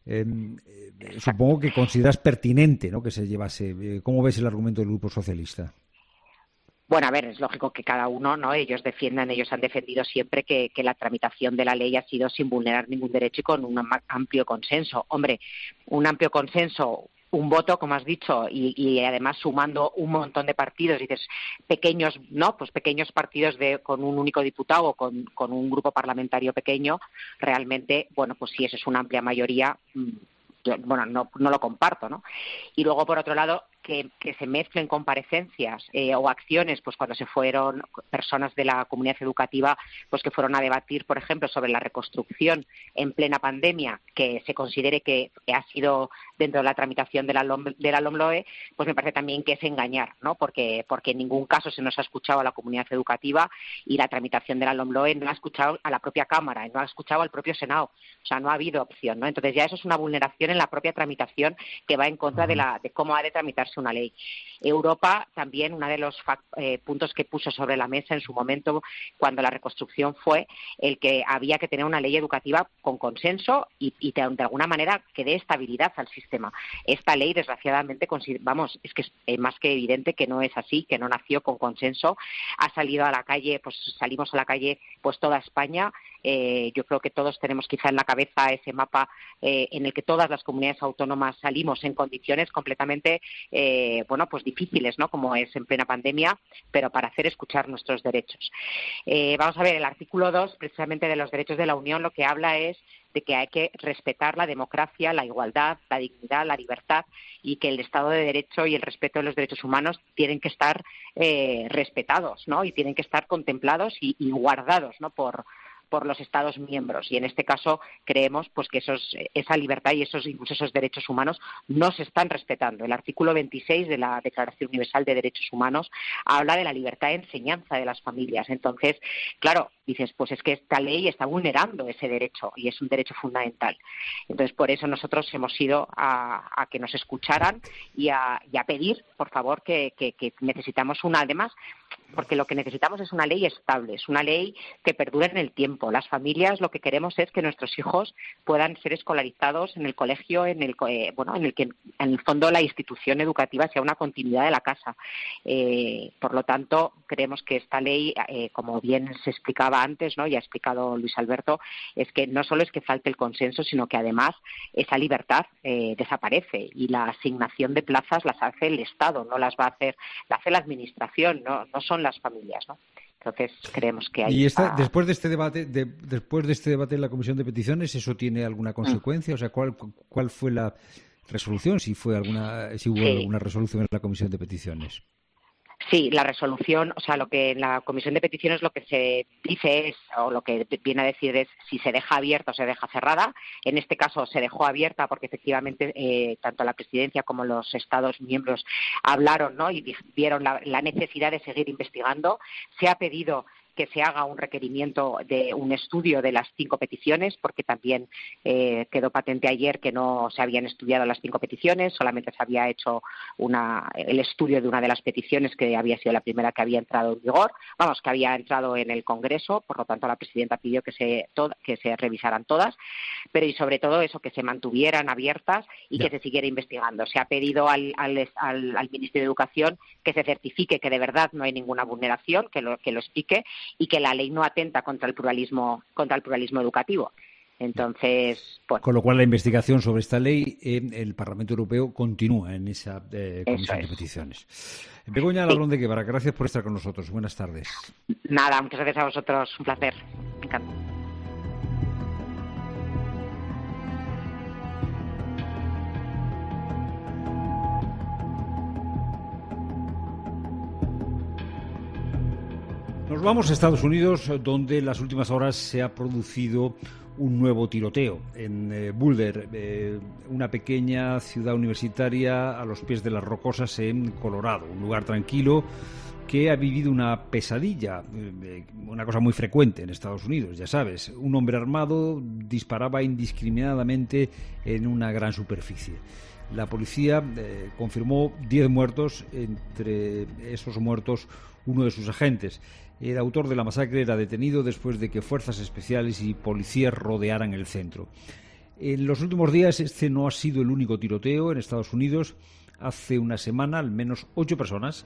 Supongo que consideras pertinente, ¿no?, que se llevase. ¿Cómo ves el argumento del Grupo Socialista? Bueno, a ver, es lógico que cada uno, ¿no?, ellos han defendido siempre que la tramitación de la ley ha sido sin vulnerar ningún derecho y con un amplio consenso. Hombre, un amplio consenso, un voto, como has dicho, y además sumando un montón de partidos, dices pequeños, ¿no?, pues pequeños partidos con un único diputado o con un grupo parlamentario pequeño, realmente, bueno, pues si eso es una amplia mayoría, no lo comparto, ¿no? Y luego, por otro lado, que se mezclen comparecencias o acciones, pues cuando se fueron personas de la comunidad educativa, pues que fueron a debatir, por ejemplo, sobre la reconstrucción en plena pandemia, que se considere que ha sido dentro de la tramitación de la LOMLOE, pues me parece también que es engañar, ¿no? Porque en ningún caso se nos ha escuchado a la comunidad educativa, y la tramitación de la LOMLOE no ha escuchado a la propia Cámara, no ha escuchado al propio Senado, o sea, no ha habido opción, ¿no? Entonces ya eso es una vulneración en la propia tramitación que va en contra de cómo ha de tramitarse una ley. Europa también, uno de los puntos que puso sobre la mesa en su momento cuando la reconstrucción fue el que había que tener una ley educativa con consenso y de alguna manera que dé estabilidad al sistema. Esta ley, desgraciadamente, es que es más que evidente que no es así, que no nació con consenso. Ha salido a la calle, pues salimos a la calle, pues toda España. Yo creo que todos tenemos quizá en la cabeza ese mapa en el que todas las comunidades autónomas salimos en condiciones completamente pues difíciles, ¿no?, como es en plena pandemia, pero para hacer escuchar nuestros derechos. Vamos a ver, el artículo 2, precisamente de los derechos de la Unión, lo que habla es de que hay que respetar la democracia, la igualdad, la dignidad, la libertad, y que el Estado de Derecho y el respeto de los derechos humanos tienen que estar respetados, ¿no?, y tienen que estar contemplados y guardados, ¿no?, por por los Estados miembros, y en este caso creemos pues que esa libertad y incluso esos derechos humanos no se están respetando. El artículo 26 de la Declaración Universal de Derechos Humanos habla de la libertad de enseñanza de las familias. Entonces, claro, dices, pues es que esta ley está vulnerando ese derecho y es un derecho fundamental. Entonces, por eso nosotros hemos ido a que nos escucharan y a pedir, por favor, que necesitamos además, porque lo que necesitamos es una ley estable, es una ley que perdure en el tiempo. Las familias lo que queremos es que nuestros hijos puedan ser escolarizados en el colegio, en el que en el fondo la institución educativa sea una continuidad de la casa. Por lo tanto, creemos que esta ley, como bien se explicaba antes, ¿no? Y ha explicado Luis Alberto, es que no solo es que falte el consenso, sino que además esa libertad desaparece, y la asignación de plazas las hace el Estado, no las va a hacer, la hace la administración, no son las familias, ¿no? Entonces creemos que hay. Y después de este debate en la Comisión de Peticiones, ¿eso tiene alguna consecuencia? O sea, ¿cuál fue la resolución? Si hubo alguna resolución en la Comisión de Peticiones. Sí, la resolución, o sea, lo que en la Comisión de Peticiones lo que se dice es, o lo que viene a decir es, si se deja abierta o se deja cerrada. En este caso se dejó abierta porque efectivamente tanto la Presidencia como los Estados miembros hablaron, ¿no? Y vieron la necesidad de seguir investigando. Se ha pedido que se haga un requerimiento de un estudio de las 5 peticiones, porque también quedó patente ayer que no se habían estudiado las 5 peticiones, solamente se había hecho el estudio de una de las peticiones, que había sido la primera que había entrado en vigor, que había entrado en el Congreso. Por lo tanto, la Presidenta pidió que se revisaran todas, pero y sobre todo eso, que se mantuvieran abiertas y que se siguiera investigando. Se ha pedido al Ministerio de Educación que se certifique que de verdad no hay ninguna vulneración, que lo explique, y que la ley no atenta contra el pluralismo educativo. Entonces, con lo cual la investigación sobre esta ley en el Parlamento Europeo continúa en esa comisión de peticiones. Begoña Ladrón de Guevara, gracias por estar con nosotros. Buenas tardes. Nada, muchas gracias a vosotros. Un placer. Me encanta. Nos vamos a Estados Unidos, donde en las últimas horas se ha producido un nuevo tiroteo en Boulder, una pequeña ciudad universitaria a los pies de las Rocosas en Colorado, un lugar tranquilo que ha vivido una pesadilla, una cosa muy frecuente en Estados Unidos, ya sabes. Un hombre armado disparaba indiscriminadamente en una gran superficie. La policía confirmó 10 muertos, entre esos muertos uno de sus agentes. El autor de la masacre era detenido después de que fuerzas especiales y policías rodearan el centro. En los últimos días este no ha sido el único tiroteo en Estados Unidos. Hace una semana al menos 8 personas,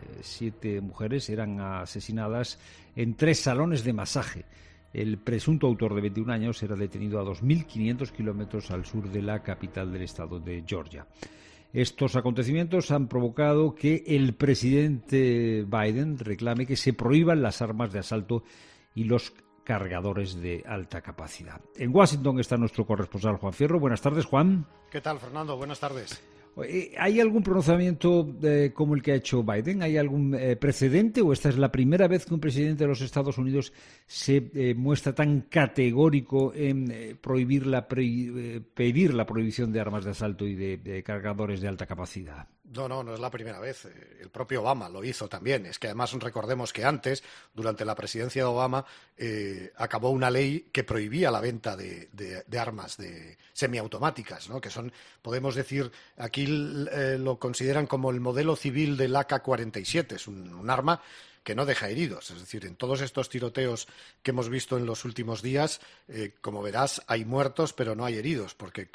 7 mujeres, eran asesinadas en 3 salones de masaje. El presunto autor de 21 años era detenido a 2.500 kilómetros al sur de la capital del estado de Georgia. Estos acontecimientos han provocado que el presidente Biden reclame que se prohíban las armas de asalto y los cargadores de alta capacidad. En Washington está nuestro corresponsal Juan Fierro. Buenas tardes, Juan. ¿Qué tal, Fernando? Buenas tardes. ¿Hay algún pronunciamiento como el que ha hecho Biden? ¿Hay algún precedente o esta es la primera vez que un presidente de los Estados Unidos se muestra tan categórico en pedir la prohibición de armas de asalto y de cargadores de alta capacidad? No es la primera vez. El propio Obama lo hizo también. Es que además recordemos que antes, durante la presidencia de Obama, acabó una ley que prohibía la venta de armas de semiautomáticas, ¿no? Que son, podemos decir, aquí lo consideran como el modelo civil del AK-47. Es un arma que no deja heridos. Es decir, en todos estos tiroteos que hemos visto en los últimos días, como verás, hay muertos, pero no hay heridos, porque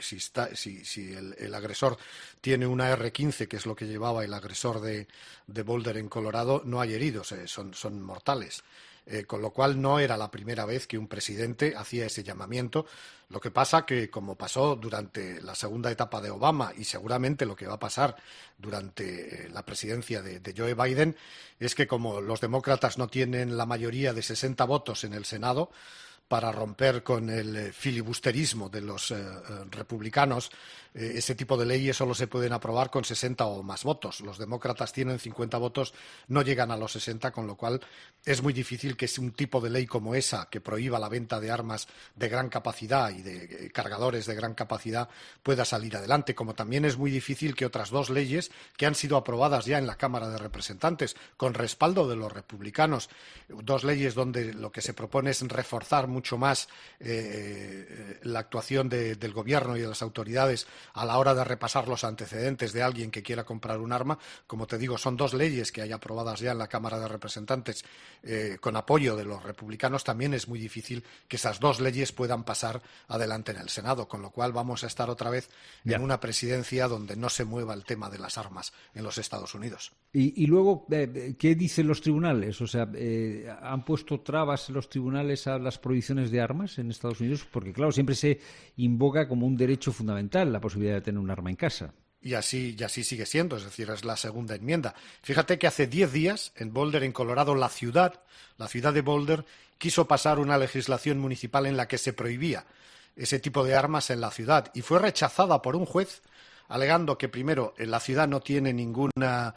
si el agresor tiene una R-15, que es lo que llevaba el agresor de Boulder en Colorado, no hay heridos, son mortales. Con lo cual no era la primera vez que un presidente hacía ese llamamiento. Lo que pasa que, como pasó durante la segunda etapa de Obama y seguramente lo que va a pasar durante la presidencia de Joe Biden, es que como los demócratas no tienen la mayoría de 60 votos en el Senado, para romper con el filibusterismo de los republicanos, ese tipo de leyes solo se pueden aprobar con 60 o más votos. Los demócratas tienen 50 votos, no llegan a los 60, con lo cual es muy difícil que un tipo de ley como esa, que prohíba la venta de armas de gran capacidad y de cargadores de gran capacidad, pueda salir adelante. Como también es muy difícil que otras dos leyes que han sido aprobadas ya en la Cámara de Representantes con respaldo de los republicanos, dos leyes donde lo que se propone es reforzar mucho más la actuación del gobierno y de las autoridades a la hora de repasar los antecedentes de alguien que quiera comprar un arma. Como te digo, son dos leyes que hay aprobadas ya en la Cámara de Representantes con apoyo de los republicanos. También es muy difícil que esas dos leyes puedan pasar adelante en el Senado, con lo cual vamos a estar otra vez en una presidencia donde no se mueva el tema de las armas en los Estados Unidos. Y luego, ¿qué dicen los tribunales? O sea, ¿han puesto trabas los tribunales a las prohibiciones de armas en Estados Unidos? Porque, claro, siempre se invoca como un derecho fundamental la posibilidad de tener un arma en casa. Y así sigue siendo, es decir, es la segunda enmienda. Fíjate que hace 10 días, en Boulder, en Colorado, la ciudad de Boulder quiso pasar una legislación municipal en la que se prohibía ese tipo de armas en la ciudad y fue rechazada por un juez alegando que, primero, la ciudad no tiene ningún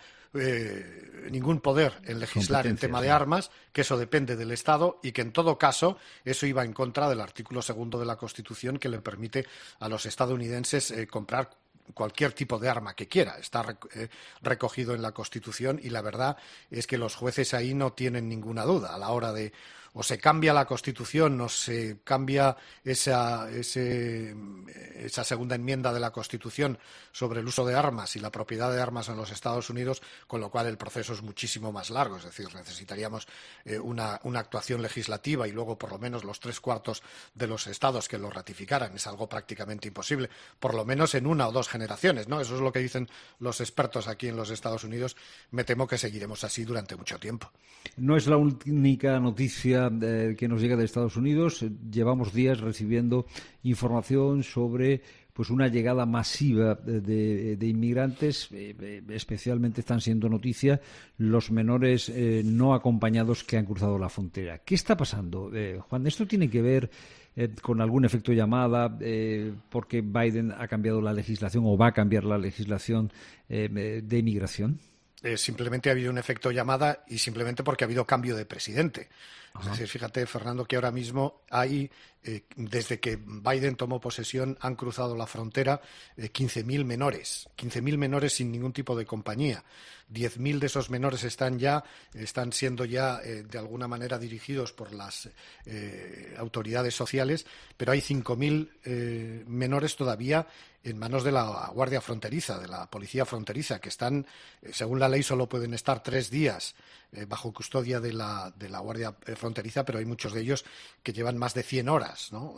poder en legislar en tema de armas, que eso depende del Estado y que en todo caso eso iba en contra del artículo 2 de la Constitución, que le permite a los estadounidenses comprar cualquier tipo de arma que quiera. Está recogido en la Constitución y la verdad es que los jueces ahí no tienen ninguna duda a la hora de o se cambia la Constitución o se cambia esa segunda enmienda de la Constitución sobre el uso de armas y la propiedad de armas en los Estados Unidos, con lo cual el proceso es muchísimo más largo. Es decir, necesitaríamos una actuación legislativa y luego por lo menos los 3/4 de los estados que lo ratificaran. Es algo prácticamente imposible, por lo menos en 1 o 2 generaciones, ¿no? Eso es lo que dicen los expertos aquí en los Estados Unidos. Me temo que seguiremos así durante mucho tiempo. No es la única noticia que nos llega de Estados Unidos. Llevamos días recibiendo información sobre una llegada masiva de inmigrantes. Especialmente están siendo noticia los menores no acompañados que han cruzado la frontera. ¿Qué está pasando, Juan? ¿Esto tiene que ver con algún efecto llamada porque Biden ha cambiado la legislación o va a cambiar la legislación de inmigración? Simplemente ha habido un efecto llamada y simplemente porque ha habido cambio de presidente. Es decir, fíjate, Fernando, que ahora mismo hay, desde que Biden tomó posesión, han cruzado la frontera 15.000 menores. 15.000 menores sin ningún tipo de compañía. 10.000 de esos menores están siendo ya de alguna manera dirigidos por las autoridades sociales, pero hay 5.000 menores todavía en manos de la Guardia Fronteriza, de la Policía Fronteriza, que están, según la ley, solo pueden estar 3 días bajo custodia de la Guardia Fronteriza, pero hay muchos de ellos que llevan más de 100 horas, ¿no?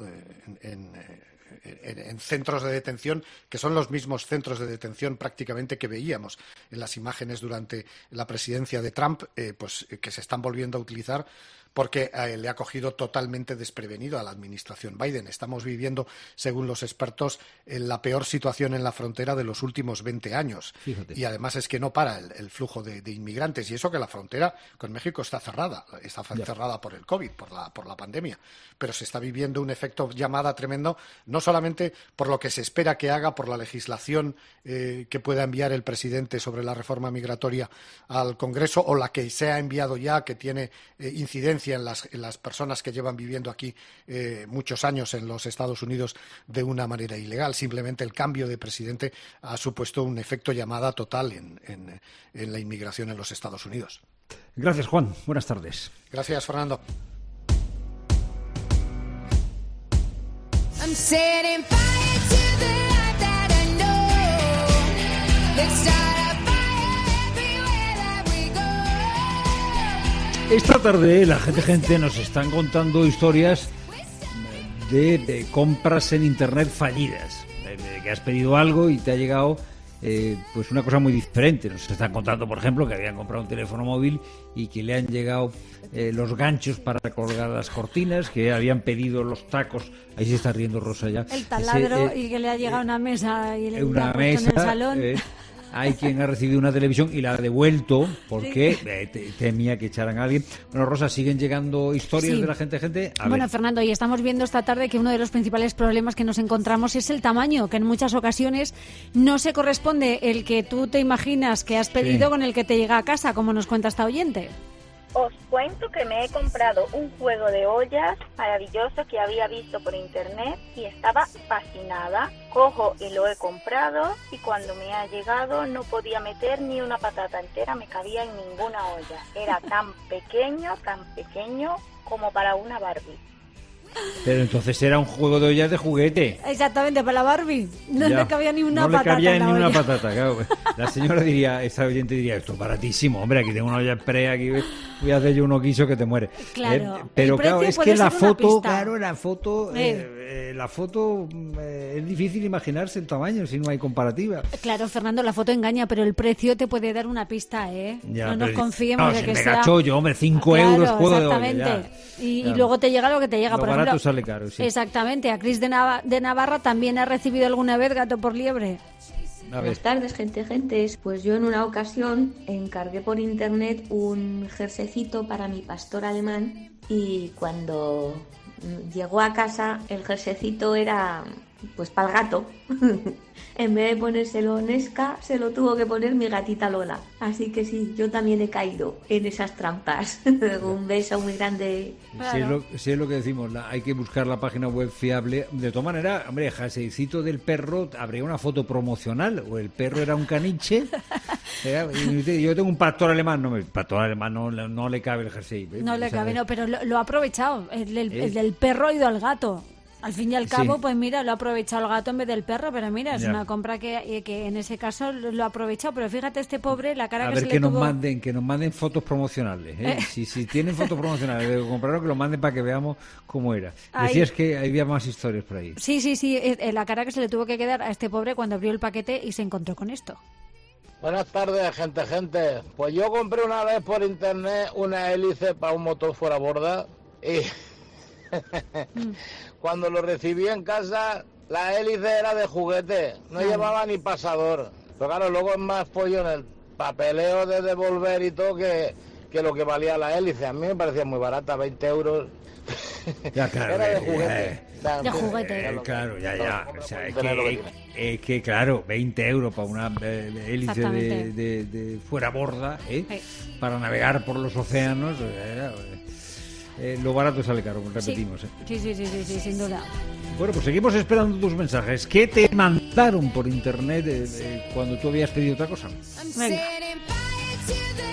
En centros de detención, que son los mismos centros de detención prácticamente que veíamos en las imágenes durante la presidencia de Trump, que se están volviendo a utilizar porque le ha cogido totalmente desprevenido a la administración Biden. Estamos viviendo, según los expertos, en la peor situación en la frontera de los últimos 20 años. Fíjate. Y además es que no para el flujo de inmigrantes. Y eso que la frontera con México está cerrada. Está cerrada por el COVID, por la pandemia. Pero se está viviendo un efecto llamada tremendo, no solamente por lo que se espera que haga, por la legislación que pueda enviar el presidente sobre la reforma migratoria al Congreso, o la que se ha enviado ya, que tiene incidencia en las personas que llevan viviendo aquí muchos años en los Estados Unidos de una manera ilegal. Simplemente el cambio de presidente ha supuesto un efecto llamada total en la inmigración en los Estados Unidos. Gracias, Juan. Buenas tardes. Gracias, Fernando. I'm setting fire to the light that I know. Let's start a fire everywhere that we go. Esta tarde la gente nos están contando historias de compras en Internet fallidas, que has pedido algo y te ha llegado una cosa muy diferente. Nos están contando, por ejemplo, que habían comprado un teléfono móvil y que le han llegado los ganchos para colgar las cortinas, que habían pedido los tacos. Ahí se está riendo Rosa ya. El taladro y que le ha llegado una mesa y le ha puesto en el salón. hay quien ha recibido una televisión y la ha devuelto porque temía que echaran a alguien. Bueno, Rosa, siguen llegando historias de la gente. Bueno, Fernando, y estamos viendo esta tarde que uno de los principales problemas que nos encontramos es el tamaño, que en muchas ocasiones no se corresponde el que tú te imaginas que has pedido con el que te llega a casa, como nos cuenta esta oyente. Os cuento que me he comprado un juego de ollas maravilloso que había visto por internet y estaba fascinada. Cojo y lo he comprado y cuando me ha llegado no podía meter ni una patata entera, me cabía en ninguna olla. Era tan pequeño como para una Barbie. Pero entonces era un juego de ollas de juguete. Exactamente, para la Barbie. No le cabía ni una patata. No le cabía ni una olla. patata, claro. La señora diría, esta oyente diría, esto es baratísimo, hombre, aquí tengo una olla express, aquí voy a hacer yo uno guiso que te muere. Claro. Pero claro, es que la foto, es difícil imaginarse el tamaño si no hay comparativa. Claro, Fernando, la foto engaña, pero el precio te puede dar una pista, ¿eh? Ya, no nos confiemos de que sea... Yo, hombre, 5 euros juego de olla. Exactamente. Y luego te llega lo que te llega, por ejemplo. Sale caro, sí. Exactamente. A Cris de Navarra también ha recibido alguna vez gato por liebre. Buenas tardes, gentes. Pues yo en una ocasión encargué por internet un jerseycito para mi pastor alemán y cuando llegó a casa el jerseycito era pues para el gato. En vez de ponérselo Nesca, se lo tuvo que poner mi gatita Lola. Así que sí, yo también he caído en esas trampas. Un beso muy grande. Si es lo que decimos, hay que buscar la página web fiable. De todas maneras, hombre, el jerseycito del perro, habría una foto promocional, o el perro era un caniche. Yo tengo un pastor alemán, el pastor alemán no le cabe el jersey. No le cabe, no, pero lo ha aprovechado. El del perro ha ido al gato. Al fin y al cabo, pues mira, lo ha aprovechado el gato en vez del perro, pero mira, es una compra que en ese caso lo ha aprovechado. Pero fíjate, este pobre, la cara que se le tuvo... que nos manden fotos promocionales, ¿eh? Si tienen fotos promocionales de comprarlo, que lo manden para que veamos cómo era. Decías que había más historias por ahí. Sí, la cara que se le tuvo que quedar a este pobre cuando abrió el paquete y se encontró con esto. Buenas tardes, gente. Pues yo compré una vez por internet una hélice para un motor fuera borda y... Cuando lo recibí en casa, la hélice era de juguete, no llevaba ni pasador. Pero claro, luego es más pollo en el papeleo de devolver y todo que lo que valía la hélice. A mí me parecía muy barata, 20 euros. Ya, claro, era de juguete. De juguete. Claro, ya. O sea, es que claro, 20 euros para una hélice de fuera borda, para navegar por los océanos... lo barato sale caro, repetimos. Sí, sin duda. Bueno, pues seguimos esperando tus mensajes. ¿Qué te mandaron por internet cuando tú habías pedido otra cosa? Venga.